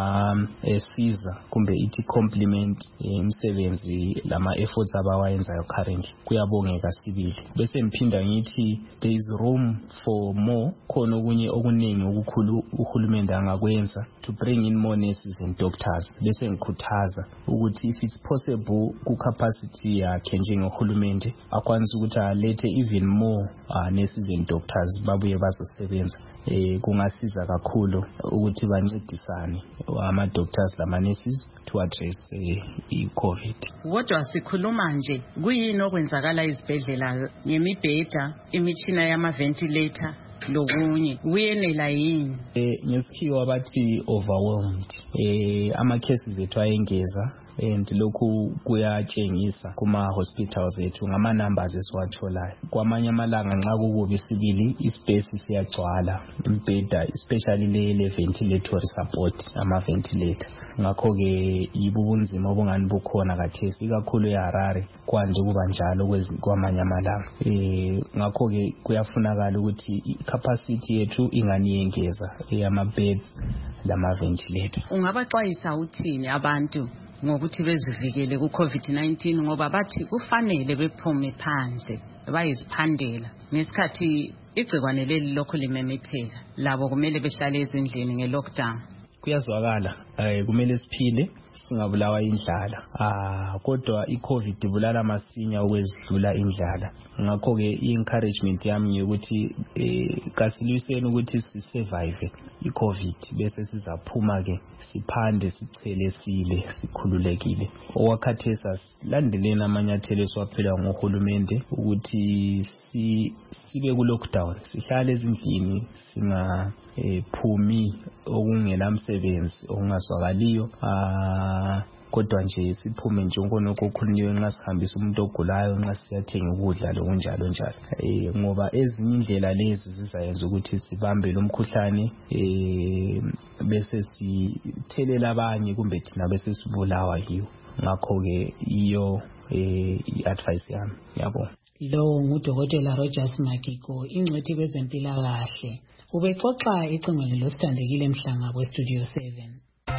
engasiza e, kumbe ithi complement imisebenzi e, lama-efforts abawayenzayo currently. Kuyabongeka sibili. Bese ngiphinda ngithi there is room for more khona okunye okuningi okukhulu uhulumende angakwenza to bring in more nurses and doctors. Bese ngikhuthaza ukuthi if it's possible ku capacity yakhe njengohulumende akwanisa ukuthi alethe even more uh, nurses and doctors babuye bazosebenza. Eh kungasiza kakhulu ukuthi bancedisane ama doctors lama nurses to address eh, i-COVID. Kodwa sikhuluma nje kuyini okwenzakala izibhedlela ngemibheda, imitshina yama ventilator lokunye kuyenela yini? Eh ngesikhiwa bathi overwhelmed. Eh ama cases ethu ayengeza and lokhu kuyatshengisa kuma hospitals ethu ngama numbers esiwatholayo. Kwamanye amalanga nxa kukubi sibili ispace siyagcwala imbheda especially le le ventilatory support ama ventilator. Ngakho ke yibubunzima obungani bukhona kathesi ikakhulu eHarare kwande kuba njalo kwamanye amalanga. Eh ngakho ke kuyafunakala ukuthi capacity yethu inganiyengeza eyama beds lama ventilator. Ungabaxwayisa uthini abantu ngokuthi bezivikele ku COVID nineteen ngoba bathi kufanele bephume phandle bayiziphandela ngesikhathi igcikwane leli lokho limemetheka labo kumele behlale ezindlini ngelockdown? Kuyazwakala eh kumele siphile singabulawa indlala ah kodwa iCovid ibulala masinya okwezidlula indlala. Ngakho ke i-encouragement yami ukuthi eh kasilwiseni ukuthi sisurvive iCovid bese sizaphuma ke siphande sichele sile sikhululekile. Owakhathesa silandeleni amanyathelo esiwaphela ngohulumende ukuthi si sibe ku lockdown sihlale ezindlini singa eh, phumi okungela msebenzi okungaswakaliyo ah kodwa nje siphume nje ngonoko okukhulunywe nxa sihambisa umuntu ogulayo nxa siyathenga ukudla lokunjalo njalo eh ngoba ezinye indlela lezi zizayenza ukuthi sibambe lo mkhuhlane eh bese sithelela abanye kumbe thina bese sibulawa yiwo. Ngakho ke iyo eh i-advice yami yabo. Lo ngudokotela Rogers Magiko ingcwethi kwezempilakahle ubexoxa icingweni losithandekile emhlanga kwe Studio seven.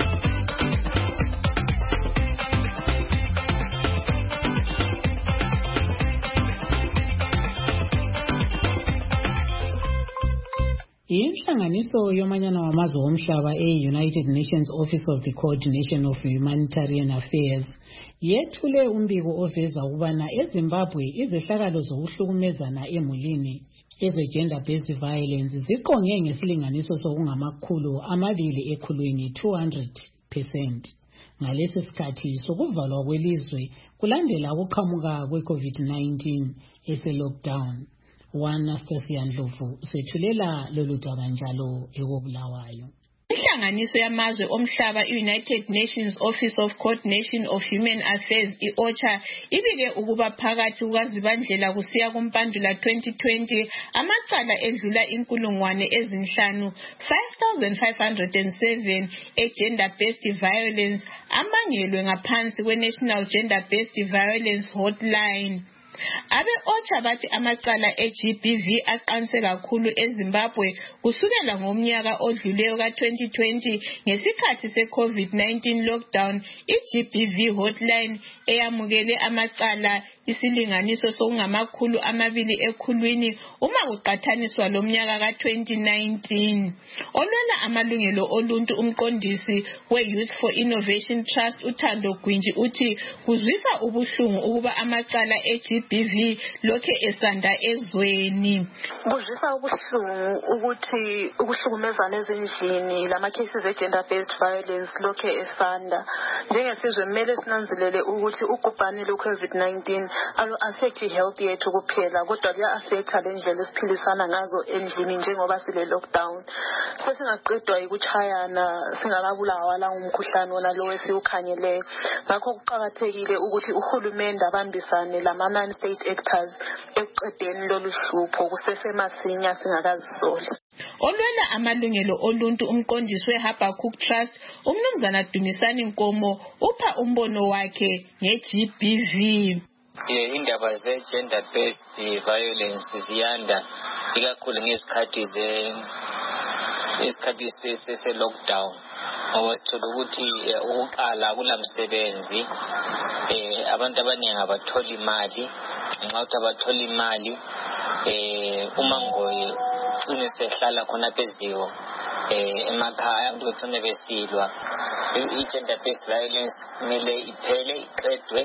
Inhlanganiso yomanyano wamazwe omhlaba e-United Nations Office of the Coordination of Humanitarian Affairs yethule umbiko oveza ukubana eZimbabwe izehlakalo zokuhlukumezana emulini eze-gender based violence ziqonge ngesilinganiso sokungamakhulu amabili ekhulwini two hundred percent. Ngalesi sikhathi sokuvalwa kwelizwe kulandela ukuqhamuka kwe-COVID nineteen ese-lockdown. Anastasia Ndlovu sethulela lolu daba njalo ekobulawayo. Inhlanganiso yamazwe omhlaba i-United Nations Office of Coordination of Human Affairs i-OCHA ibike ukuba phakathi kukazibandlela kusiya kumpandula twenty twenty amacala edlula inkulungwane ezinhlanu five thousand five hundred seven e-gender based violence amangelwe ngaphansi kwe-National Gender Based Violence Hotline. Abe OCHA bathi amacala e-G B V aqanse kakhulu eZimbabwe kusukela ngomnyaka odluleyo ka twenty twenty ngesikhathi se-COVID nineteen lockdown. I-G B V hotline eyamukele amacala isilinganiso sokungamakhulu amabili ekhulwini uma kuqathaniswa lomnyaka ka twenty nineteen. Olwela amalungelo oluntu umqondisi we-Youth for Innovation Trust uThando Gwinji uthi kuzwisa ubuhlungu ukuba amacala e-G B V lokhe esanda ezweni. Kuzwisa ubuhlungu ukuthi ukuhlukumezana ezindlini lama cases e-gender based violence lokhe esanda. Njengesizwe kumele sinanzelele ukuthi ubhubhane lwe-COVID nineteen alo affect health yethu kuphela kodwa kuya affect lendlela esiphilisana ngazo endlini njengoba sile lockdown. Sesingaqedwa ukuchayana singakabulawa la ngumkhuhlane wona lo esiukhanyeleyo. Ngakho kuqhakathekile ukuthi uhulumende abambisane lama non state actors ekuqedeni lolu hlupho kusesemasinya singakazisoli. Olwela amalungelo oluntu umqondisi weHabakkuk Trust umnumzana Dumisani Nkomo upha umbono wakhe nge-G B V. Yeah, indaba ze-gender based violence ziyanda ikakhulu ngezikhathi ze isikhathi se-lockdown ngoba sithola ukuthi ukuqala kulamsebenzi eh abantu abaningi abathola imali nxa ukuthi abathola imali eh uma ngoye ugcine sehlala khona phezulu eh emakhaya abantu bagcine besilwa. I-gender based violence kumele iphele iqedwe.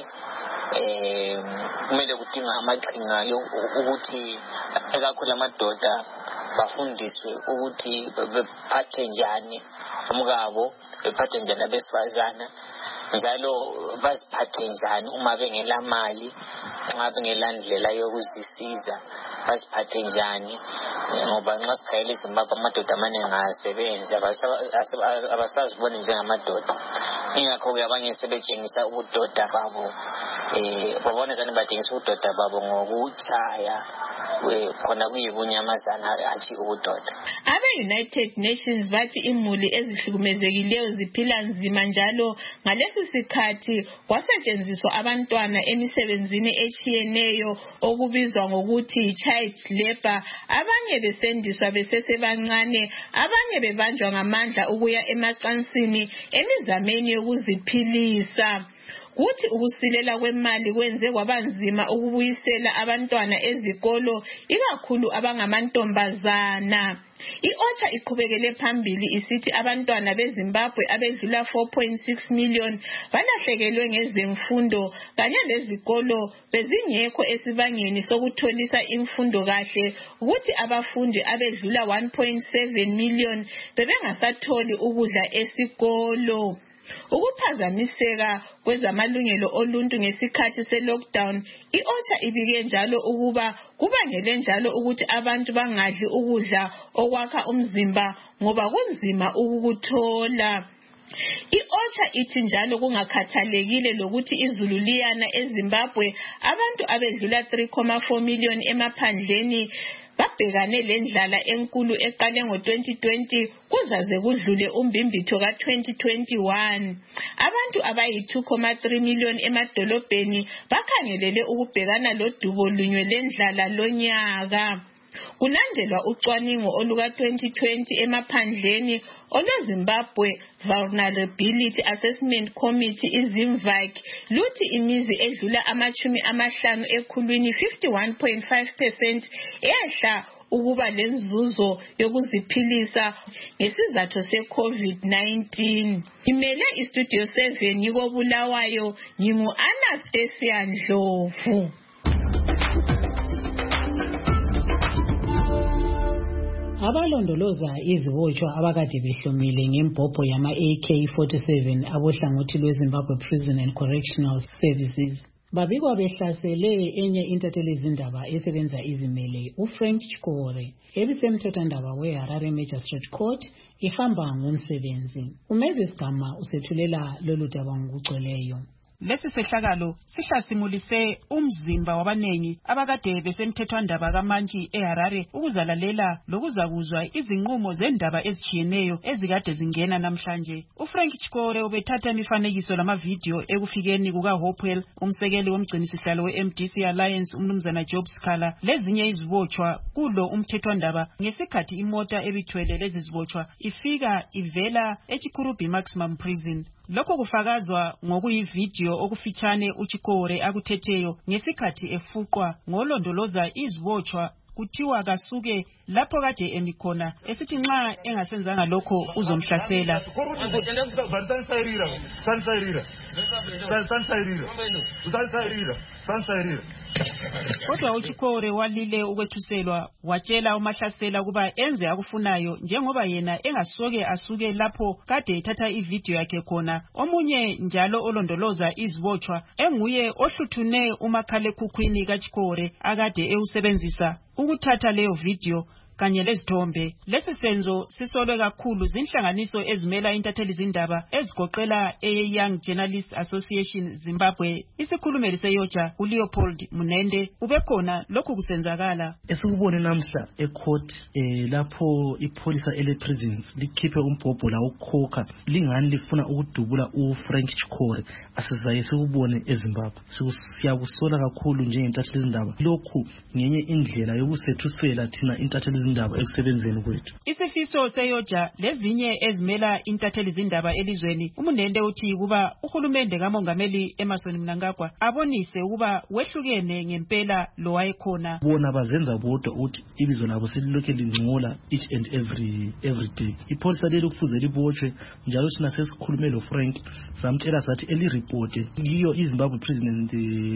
Eh kumele kudinga amaqhinga ukuthi ekakhulu amadoda bafundiswe ukuthi bephathe njani umkabo, bephathe njani abesifazana, njalo baziphathe njani uma bengela mali, uma bengela ndlela yokuzisiza baziphathe njani. Ngoba nxa sikhayela eZimbabwe amadoda amaningi ayasebenzi abasaziboni njengamadoda, ingakho-ke abanye sebetshengisa ubudoda babo eh babona zani batshengisa ubudoda babo ngokutshaya khona kuyibunyamazana athi ubudoda. Abe-United Nations bathi imuli ezihlukumezekileyo ziphila nzima njalo ngalesi sikhathi kwasetshenziswa abantwana emisebenzini etshiyeneyo okubizwa ngokuthi child labor. Abanye besendiswa besesebancane, abanye bebanjwa ngamandla ukuya emacansini emizameni yokuziphilisa. Kuthi ukusilela kwemali kwenze kwabanzima ukubuyisela abantwana ezikolo ikakhulu abangamantombazana. I-OCHA iqhubekele phambili isithi abantwana beZimbabwe abedlula four point six million balahlekelwe ngezemfundo kanye lezikolo bezingekho esibangeni sokutholisa imfundo kahle, ukuthi abafundi abedlula one point seven million bebengasatholi ukudla esikolo. Ukuphazamiseka kwezamalungelo oluntu ngesikhathi se-lockdown, i-OCHA ibike njalo ukuba kubangele njalo ukuthi abantu bangadli ukudla okwakha umzimba ngoba kunzima ukukuthola. I-OCHA ithi njalo kungakhathalekile lokuthi izulu liyana eZimbabwe, abantu abedlula three point four million emaphandleni babhekane lendlala enkulu eqale ngo-twenty twenty kuzaze kudlule umbimbitho ka-twenty twenty-one. Abantu abayi-two point three million emadolobheni bakhangelele ukubhekana lodubo lunywe lendlala lonyaka. Kulandelwa ucwaningo oluka-twenty twenty emaphandleni olweZimbabwe Vulnerability Assessment Committee iZimVac luthi imizi edlula amachumi amahlanu ekhulwini fifty-one point five percent ehla ukuba lenzuzo yokuziphilisa ngesizathu se-COVID nineteen. Imele iStudio seven yiko Bulawayo, ngingu-Anastasia Ndlovu. Abalondoloza izibotshwa abakade behlomile ngembhobho yama-A K forty-seven abohlangothi lweZimbabwe Prison and Correctional Services babikwa behlasele enye intathelizindaba esebenza izimele uFrank Chikore ebisemthethwandaba weHarare Magistrate Court ihamba ngomsebenzi. uMavis Gama usethulela lolu daba ngokugcweleyo. Lesi sehlakalo sihlasimulise umzimba wabanengi abakade besemthethwandaba kaMantshi eHarare ukuzalalela lokuzakuzwa izinqumo zendaba ezitshiyeneyo ezikade zingena namhlanje. uFrank Chikore ubethatha imifanekiso lamavidiyo ekufikeni kukaHopewell, umsekeli womgcinisihlalo we-M D C Alliance umnumzana Job Scala, lezinye izibotshwa kulo umthethwandaba ngesikhathi imota ebithwele lezi zibotshwa ifika ivela eChikurubi Maximum Prison. Lokho kufakazwa ngokuyividiyo okufitshane uChikore akuthetheyo ngesikhathi efuqwa ngolondoloza izibotshwa kuthiwa kasuke lapho kade emikhona esithi nxa engasenzanga lokho uzomhlasela. Kodwa uChikore walile ukwethuselwa, watshela umahlasela kuba enze akufunayo njengoba yena engasoke asuke lapho kade ethatha ividiyo yakhe khona. Omunye njalo olondoloza izibotshwa enguye ohluthune umakhalekhukhwini kaChikore akade ewusebenzisa ukuthatha leyo vidiyo kanye lezithombe. Lesi senzo sisolwe kakhulu zinhlanganiso ezimela intatheli zindaba ezigoqela e-Young Journalists Association Zimbabwe. Isikhulumeli seyoja uLeopold Munende ubekhona lokhu kusenzakala. Esikubone namhla ecourt eh, lapho ipolisa ele prisons likhiphe umbhobho la ukhokha lingani lifuna ukudubula uFrank Chikore asizaye sikubone eZimbabwe. Siyakusola kakhulu njengentatheli zindaba. Lokhu ngenye indlela yokusethusela thina intatheli zindaba ekusebenzeni kwethu. Isifiso seyoja lezinye ezimela intatheli zindaba elizweni uMunende uthi kuba uhulumende kaMongameli Emmerson Mnangagwa abonise ukuba wehlukene ngempela lo wayekhona. Bona bazenza bodwa uthi ibizo labo selilokhe lingcola each and every every day. Ipolisa leli kufuze libotshwe njalo thina sesikhulume lo Frank samtshela sathi eli report yiyo iZimbabwe Prison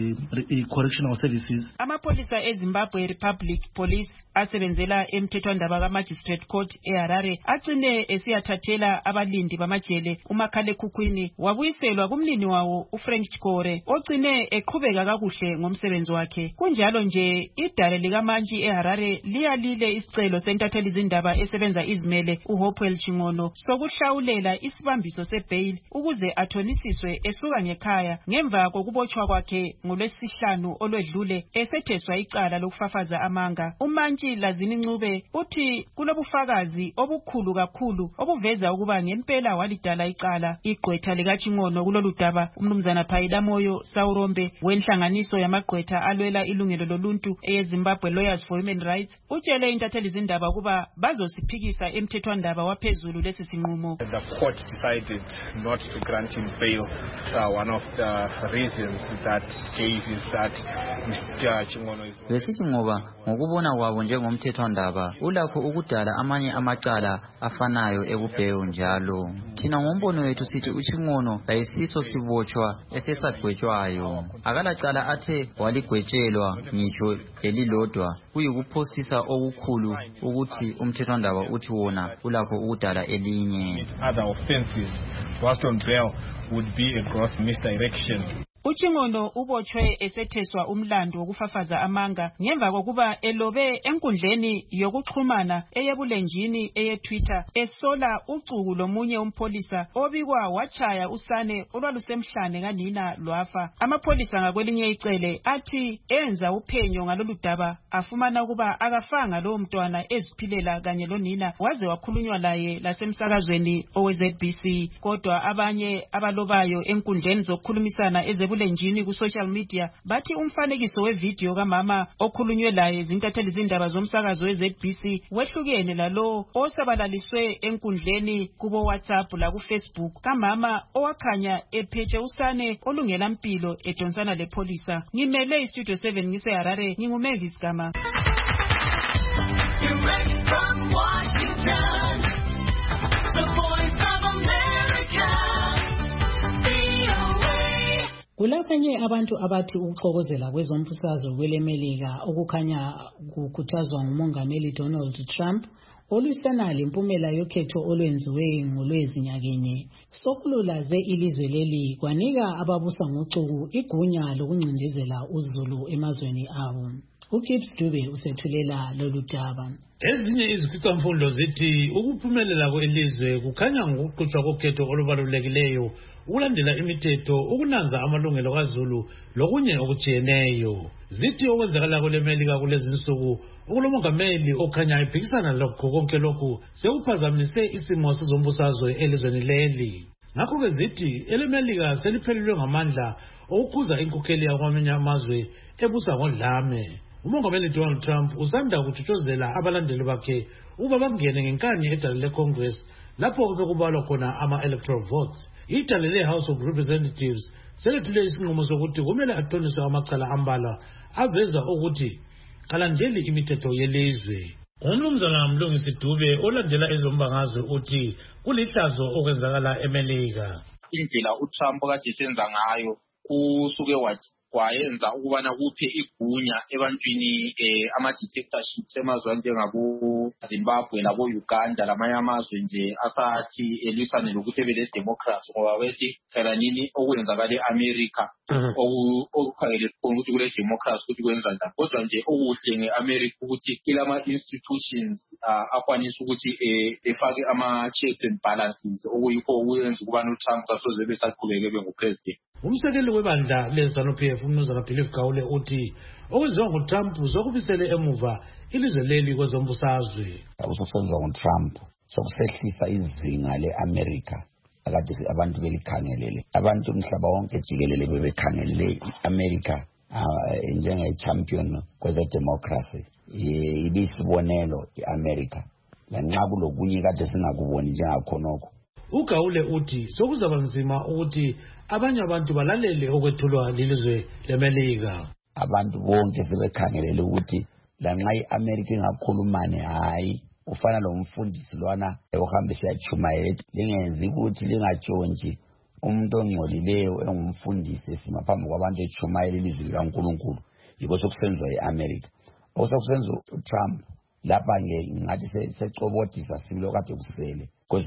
uh, Correctional Services. Amapolisa eZimbabwe Republic Police asebenzela emthethwandaba kaMagistrate Court eHarare agcine esiyathathela abalindi bamajele umakhalekhukhwini wabuyiselwa kumnini wawo uFrank Chikore ogcine eqhubeka kakuhle ngomsebenzi wakhe. Kunjalo nje idale likaMantshi eHarare liyalile isicelo sentatheli zindaba esebenza izimele uHopewell Chingono sokuhlawulela isibambiso sebail ukuze athonisiswe esuka ngekhaya ngemva kokubotshwa kwakhe ngolwesihlanu olwedlule esetheswa icala lokufafaza amanga. uMantshi Lazini Ncube uthi kulobufakazi obukhulu kakhulu obuveza ukuba ngempela walidala icala. Igqwetha likaChingono kuloludaba umnumzana Phayila Moyo Sawurombe wenhlanganiso yamagqwetha alwela ilungelo loluntu eyeZimbabwe Lawyers for Human Rights utshele intatheli zindaba kuba bazosiphikisa emthethwandaba waphezulu lesi sinqumo. The court decided not to grant him bail. Uh, one of the reasons that gave is that Mister Chingono is Besithi ngoba ngokubona kwabo njengomthethwandaba ulakho ukudala amanye amacala afanayo ekubheyo njalo. Thina ngombono wethu sithi uChingono kayisiso sibotshwa esesagwetshwayo. Akalacala athe waligwetshelwa ngisho elilodwa kuyikuphosisa okukhulu ukuthi umthethwandaba uthi wona ulakho ukudala elinye. Other offenses whilst on bail would be a gross misdirection. uChingono ubotshwe esetheswa umlando wokufafaza amanga ngemva kokuba elobe enkundleni yokuxhumana eyebulenjini eyeTwitter esola ucuku lomunye umpolisa obikwa wachaya usane olwalusemhlane kanina lwafa. Amapolisa ngakwelinye icele athi enza uphenyo ngaloludaba afumana ukuba akafanga lo mntwana eziphilela kanye lonina waze wakhulunywa laye lasemsakazweni owe-Z B C. Kodwa abanye abalobayo enkundleni zokukhulumisana eze bulenjini ku social media bathi umfanekiso wevideo kamama okhulunywe laye zintatheli zindaba zomsakazo we-Z B C wehlukene lalo osabalaliswe enkundleni kubo WhatsApp la ku Facebook kamama owakhanya ephethe usane olungela mpilo edonsana lepolisa. Ngimele iStudio seven ngise Harare nginguMavis Gama. Direct from Washington, the voice of America. Kulabanye abantu abathi ukuxokozela kwezombusazwe kwelemelika okukhanya kukhuthazwa ngumongameli Donald Trump olusana lempumela yokhetho olwenziwe ngolwezinyakenye sokululaze ilizwe leli kwanika ababusa ngocuku igunya lokuncindezela uzulu emazweni abo. uGibbs Dube usethulela lolu daba. Ezinye izikhwicamfundo zithi ukuphumelela kwelizwe kukhanya ngokuqhutshwa kokhetho olubalulekileyo ukulandela imithetho ukunanza amalungelo kaZulu lokunye okujiyeneyo. Zithi okwenzakala kwelemelika kulezi nsuku ukulomongameli okhanya ephikisana lokho konke lokhu sekuphazamise isimo sezombusazwe elizweni leli. Ngakho-ke zithi elemelika seliphelelwe ngamandla okukhuza inkokheli yakwamanye amazwe ebusa ngodlame. Umongameli Donald Trump usanda kuthuthuzela abalandeli bakhe ukuba bangene ngenkani edale leCongress lapho kube kubalwa khona ama-electoral votes. Idale le-House of Representatives selethule isinqumo sokuthi kumele athoniswe amacala ambalwa aveza ukuthi kalandeli imithetho yelizwe. Umnumzana Mlungisi Dube olandela ezombangazwe uthi kulihlazo okwenzakala eMelika. Indlela uTrump kade senza ngayo kusuke wathi kwayenza ukubana kuphe igunya ebantwini eh ama-dictatorships emazweni njengabo Zimbabwe labo Uganda lamanye amazwe nje asathi elwisane lokuthi ebe le democracy ngoba bethi phela nini okwenzakala eAmerica okukhangele khona ukuthi kule democracy ukuthi kwenza njani. Kodwa nje okuhle nge-America ukuthi ilama institutions akwanisa ukuthi efake ama-checks and balances okuyikho okuyenza ukuba no-Trump kasoze besaqhubeke ebe ngupresident. Umsekeli webandla le-ZANU P F umnumzana Believe Gawule uthi okwenziwa nguTrump zokubisele emuva ilizwe leli kwezombusazwe. Ukusenziwa nguTrump sokusehlisa izinga le-America akade abantu belikhangelele, abantu umhlaba wonke jikelele bebekhangelele i-America njenge-champion kweze-democracy. Ibisibonelo i-America lanxa kulokunye kade singakuboni njengakhonokho. uGawule uthi sokuzaba nzima ukuthi abanye abantu balalele okwethulwa lilizwe leMelika. Abantu bonke sebekhangelele ukuthi lanxa i-America ingakhulumane hayi ufana lo mfundisi lwana ohamba siyachumayela lingenzi ukuthi lingatshonji umuntu ongcolileyo engumfundisi esima phambi kwabantu echumayela ilizwi likaNkulunkulu. Yiko sokusenziwa e-America. Osokusenza uTrump lapha nge ngathi secobotisa sibilo kade kusele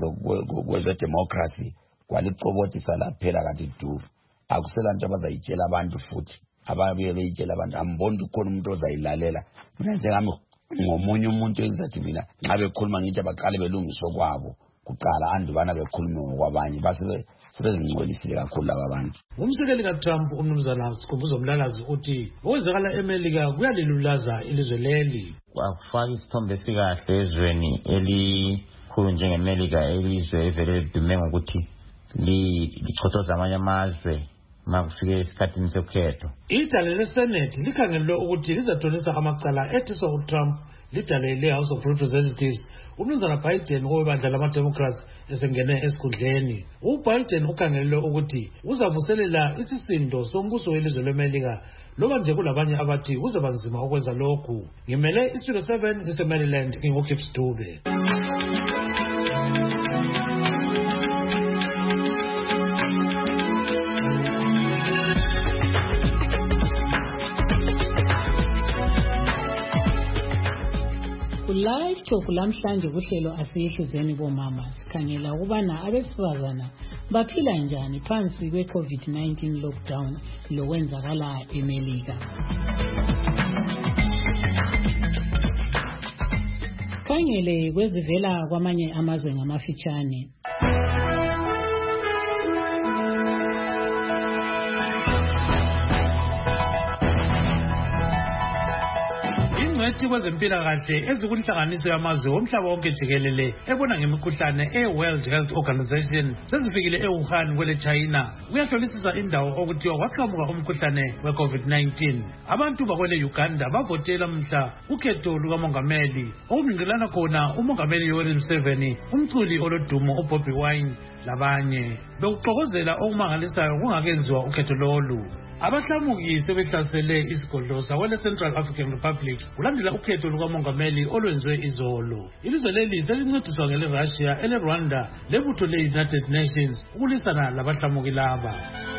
kweze democracy kwalicobotisa laphela kade duru. Akusela nto abazayitshela abantu futhi ababuye beyitshela abantu amboni khona umuntu ozayilalela. Mina njengami ngomunye umuntu engizathi mina nxa bekhuluma ngithi abaqale belungiswe kwabo kuqala andubana bekhuluma ngokwabanye base sebezingcolisile kakhulu laba bantu. Umsekeli kaTrump umnumzana Sikhumbuzo Mlalazi uthi okwenzakala eMelika kuyalilulaza ilizwe leli. Akufaka isithombe sikahle ezweni elikhulu njengeMelika, elizwe evele lidume ngokuthi lichothoza amanye amazwe makufike esikhathini sokhetho. Idale leSenate likhangelwe ukuthi lizathonisa amacala ethiswa uTrump lidale le-House of Representatives. Umnumzana Biden owebandla lama-Democrats esengene esikhundleni. UBiden ukhangelwe ukuthi uzavuselela isisindo sombuso welizwe leMelika, loba nje kulabanye abathi kuzaba nzima ukwenza lokhu. Ngimele iStudio seven ngise-Maryland, nginguKips Dube. Live talk lamhlanje kuhlelo asiyehlizeni bomama sikhangela ukubana abesifazana baphila njani phansi kwe-COVID nineteen lockdown lokwenzakala eMelika. Sikhangele kwezivela kwamanye amazwe ngamafitshane. Ingcwethi kwezempilakahle ezikunhlanganiso yamazwe omhlaba wonke jikelele ebona ngemikhuhlane e-World Health Organization sezifikile e-Wuhan kwele China kuyahlolisisa indawo okuthiwa kwaqhamuka umkhuhlane we-COVID nineteen. Abantu bakwele Uganda bavotela mhla ukhetho lukamongameli okungqilana khona umongameli Yoweri Museveni, umculi olodumo uBobby Wine labanye bekuxokozela okumangalisayo kungakenziwa ukhetho lolu. Abahlamuki sebehlasele isigodlo sakwele Central African Republic kulandela ukhetho lukamongameli olwenziwe izolo. Ilizwe leli selincediswa ngele Russia, ele Rwanda lebutho le-United Nations ukulisana labahlamuki laba.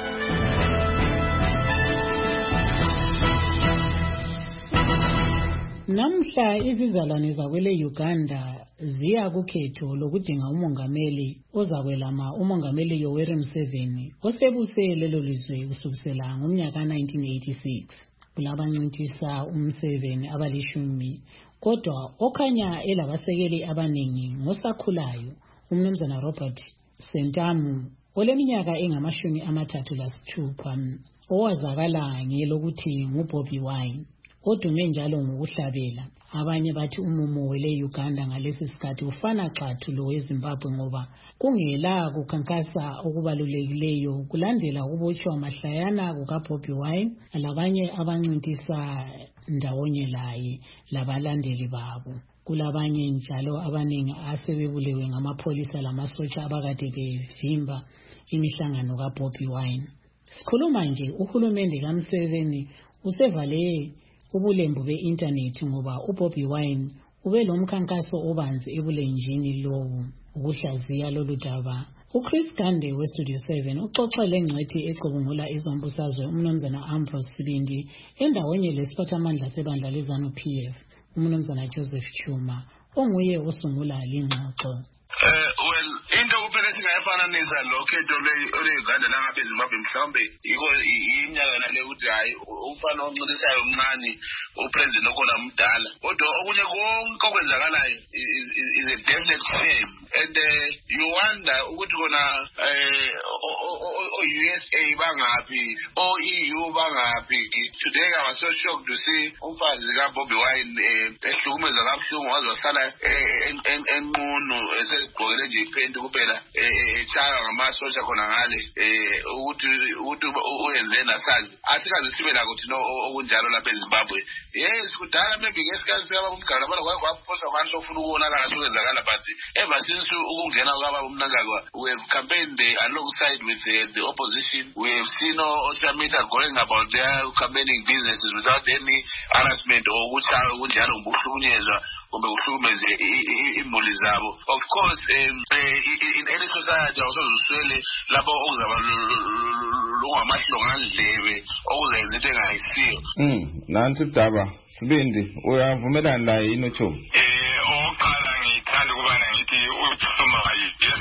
Namhla izizalwane zakwele Uganda ziya kukhetho lokudinga umongameli ozakwelama umongameli Yoweri Museveni osebuse lelo lizwe kusukela ngomnyaka nineteen eighty-six. Kulabancintisa uMuseveni abalishumi kodwa okhanya elabasekeli abaningi ngosakhulayo umnumzana Robert Sentamu oleminyaka engamashumi amathathu lasithupha owazakala ngelokuthi nguBobby Wine. Odume njalo ngokuhlabela. Abanye bathi umumo wele Uganda ngalesi sikhathi ufana xathu lo weZimbabwe ngoba kungela kukhankasa okubalulekileyo kulandela ukubotshwa mahlayana kukaBobby Wine labanye abancintisa ndawonye laye labalandeli babo. Kulabanye njalo abaningi asebebulewe ngamapholisa lamasotsha abakade bevimba imihlangano kaBobby Wine. Sikhuluma nje uhulumende kaMuseveni usevale ubulembu be-internet ngoba uBobby Wine ube lo mkhankaso obanzi ebulenjini lowo ukuhlaziya lolu daba. uChris Gande weStudio seven uxoxele ngcwethi ecubungula izombusazwe umnumzana Ambrose Sibindi endaweni lesiphathamandla sebandla leZANU P F umnumzana Joseph Chuma onguye osungula lingxoxo. Eh well into kuphela singayifananisa lokho into le eGanda nangabe eZimbabwe mhlawumbe iko iminyaka yona le ukuthi hayi umfana oncelisayo omncane upresident okona mdala kodwa okunye konke okwenzakalayo is a definite shame and uh, you wonder ukuthi kona o-U S A bangaphi o-E U bangaphi. Today I was so shocked to see umfazi kaBobby Wine ehlukumeza kabuhlungu waze wasala enqunu esesigqokele nje iphenti kuphela echaya ngamasosha khona ngale ukuthi ukuthi uyenze nasazi asikaze sibe la ukuthi no okunjalo lapha eZimbabwe. Yes kudala maybe ngesikhathi saba umgana bana kwaphosa abantu ofuna ukubonakala sokwenzakala but ever since ukungena kwaba umnangagwa we have campaigned alongside with the, the opposition. We have seen Oshamita going about their campaigning businesses without any harassment or ukunjalo ngokuhlukunyezwa kumbe ukuhlukumeza imuli zabo. Of course um, in any society awusozuswele labo okuzaba lungamahlongandlebe okuzenza into engayisiyo. Mm nansi Daba Sibindi uyavumelana naye yini uThuma? Eh oqala ngithanda ukubana ngithi uThuma yes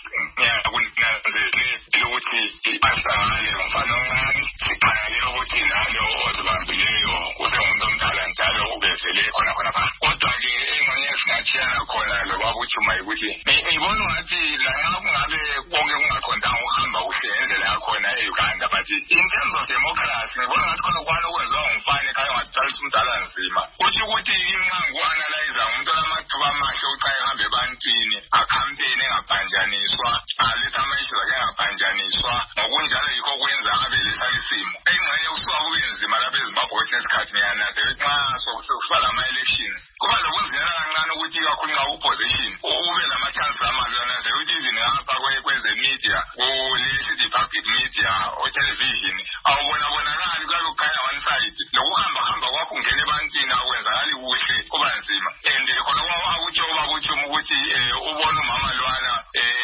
ngiyakunanzele ukuthi ipahlangane mfana omncane sikhangele ukuthi nalo ozibambileyo usengumuntu omdala njalo ubezele khona khona pha. Kodwa-ke engxenye esingatshiyana khona loba uThuma ukuthi ngibona ngathi la kungabe konke kungaqondanga ukuhamba kuhle ngendlela yakhona e-Uganda but in terms of democracy ngibona ngathi khona kwana okwenziwa ngumfana ekhaya ungathalisa umdala nzima kuthi ukuthi inqangu-analyza umuntu olamathuba amahle uchaye ehambe ebantwini akhampeyini engabhanjaniswa aletha ama-issues ake engabhanjaniswa ngokunjalo yikho kwenza abe lesali simo. Engxenye kusuka kube nzima lapha eZimbabwe kwesinye isikhathi ngiyananzela ukuthi nxa sokusiba lama-elections kuba lokunzima kancane ukuthi kakhulu nxa u-opposition ube lama-chances amahle yananzela ukuthi even ngapha kweze-media kulesithi public media o-television awubonabonakali kuyabe kukhanya one side lokuhambahamba kwakho ungena ebantwini akwenzakali kuhle kuba nzima and khona akutsho uba kuThuma ukuthi ubona umama lwana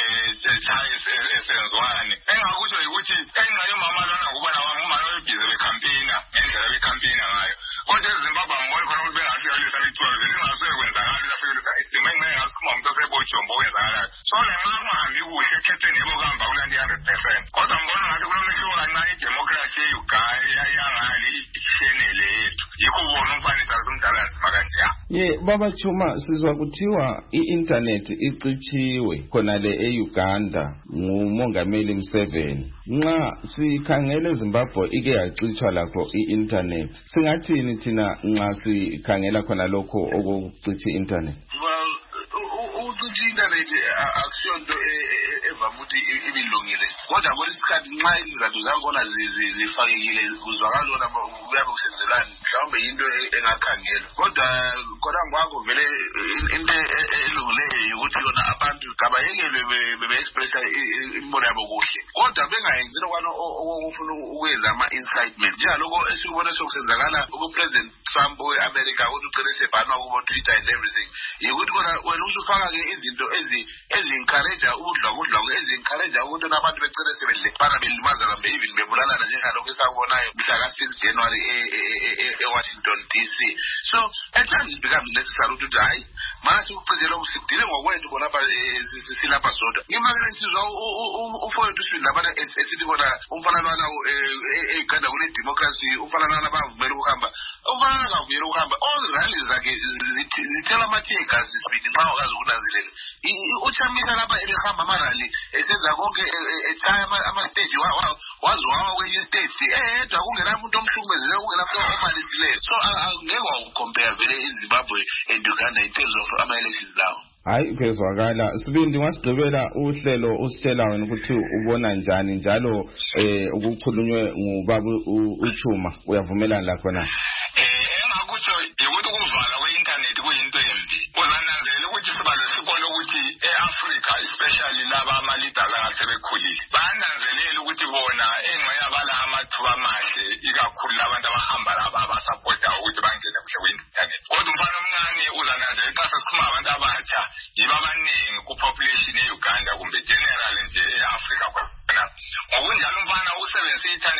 echaye esenzwane engakutsho yikuthi engxenye umama lwana ngokubona wami umama webhizi bekhampeyina ngendlela bekhampeyina ngayo kodwa eZimbabwe angiboni khona ukuthi bengafikalisa i-twelve lingasuke kwenzakali lafikalisa isimo engxenye ngasikhuma umuntu osebotshombo okwenzakalayo so lenxa kungahambi kuhle ekhethweni yebo kuhamba kulandi hundred percent kodwa ngibona ngathi kunomehluko kancane idemokhrasi ye-Uganda yangale ishenele yethu yikho ubona umfana ethatha umdala nzima kanjani. Ye baba Thuma sizwa kuthiwa i-internet icitshiwe khona le e-Uganda ngumongameli Museveni. Nxa sikhangele Zimbabwe ike yacitshwa lapho i-internet singathini thina nxa sikhangela khona lokho okucitsha i-internet? Well ukucitsha i-internet akusiyonto evamuthi ibilungile kodwa kwesikhathi nxa izizathu zakhona zifakekile kuzwakala zona kuyabe kusenzelani mhlawumbe yinto engakhangelwa kodwa khona ngwakho vele into elungileyo ukuthi yona abantu kabayekelwe bebe-expressa imibono yabo kuhle kodwa bengayenzi lokwana okufuna ukwenza ama-incitement njengaloko esikubona sokusenzakala upresident Trump we-America ukuthi ugcine sebhanwa kubo-Twitter and everything yikuthi khona wena usufaka-ke izinto ezi-encourage-a ukudlwakudlwako ezi-encourage-a ukuthi nabantu begcine sebedlepana belimazana even bebulalana njengalokho esakubonayo mhla ka-six January e-Washington D C. So at times it becomes necessary ukuthi hayi manje sikucizela ukusidile ngokwethu khonapha silapha sodwa. Ngimakele nsizwa ufowethu uswini labana esithi khona umfana lwana e-Uganda kune-democracy umfana lwana bavumela ukuhamba umfana lwana kavumela ukuhamba all rallies zakhe zithela amathega sisibili nxa ukazi ukunanzelela uChamisa lapha elihamba amarali esenza konke echaya ama-stage wazi wawa kwenye stage eyedwa kungena muntu omhlukumezile kungena muntu omalisileyo so ngeke wakucompare vele iZimbabwe and Uganda in terms of ama-elections lawo. Hayi phezwakala Sibindi wasigqibela uhlelo usitshela wena ukuthi ubona njani njalo eh ukukhulunywe ngubaba uThuma uyavumelana lakho na? Eh engakutsho ukuthi ukuvala kwe-internet kuyinto embi uzananzela ukuthi siba lesibona ukuthi e-Africa especially laba ama-leaders angasebekhulile bayananzelela ukuthi bona engxenye abala amathuba amahle ikakhulu labantu abahamba laba abasapota ukuthi bangene kuhle kwi-internet kodwa umfana omncane uzananzela xa sesikhuluma abantu abatsha yibo abaningi ku-population e-Uganda kumbe general nje e-Africa khona ngokunjalo umfana usebenzisa i-internet kakhulu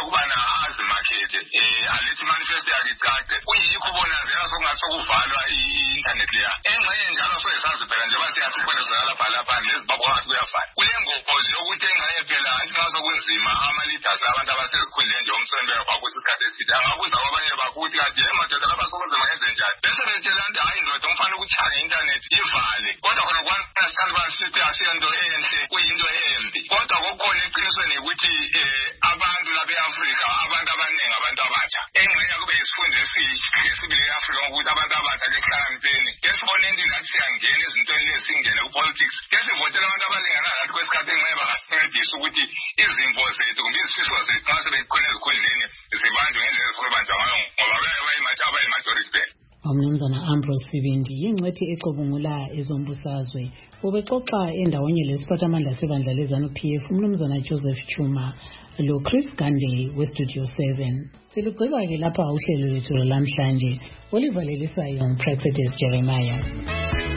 kubana azi market eh alethi manifesto yakhe icace kuyikho bona vela sokungathi kuvalwa i-internet leya engxenye njalo soyesazi phela nje bathi yasifundisa lapha lapha lezibabo ngathi kuyafana kule ngozi yokuthi engxenye phela anti ngaso kunzima ama-leaders abantu abasezikhundleni nje umsebenzi bakuthi isikhathi eside angabuza kwabanye bakuthi kanti ye madoda lapha sokunzima ngenze njani bese betshela nti hayi ndoda umfana ukutshaya i-internet ivale kodwa khona kwanasithandi basithi asiyento enhle kuyinto embi kodwa kokukhona eqinisweni ukuthi um abantu labe-afrika abantu abaningi abantu abatsha engxenye kube yisifundo esibile e-afrika ngokuthi abantu abatsha ke sihlakanipheni ngesibone into ngathi siyangena ezintweni lezi singene ku-politics ke sivotele abantu abalingana ngathi kwesikhathi engxenye bangasincedisa ukuthi izimvo zethu kumbe izifiso zethu nxa sebekhona ezikhundleni zibanjwe ngendlela ezifuna ubanjwa ngayo ngoba abayimajority phela. Umnumzana Ambrose Sibindi yingcwethi ecubungula ezombusazwe ubexoxa endawonye lesiphathamandla sebandla leZANU-P F umnumzana Joseph Chuma lo Chris Gandey westudio seven. Silugqiba ke lapha uhlelo lwethu lamhlanje olivalelisayo nguPraxedes Jeremiah.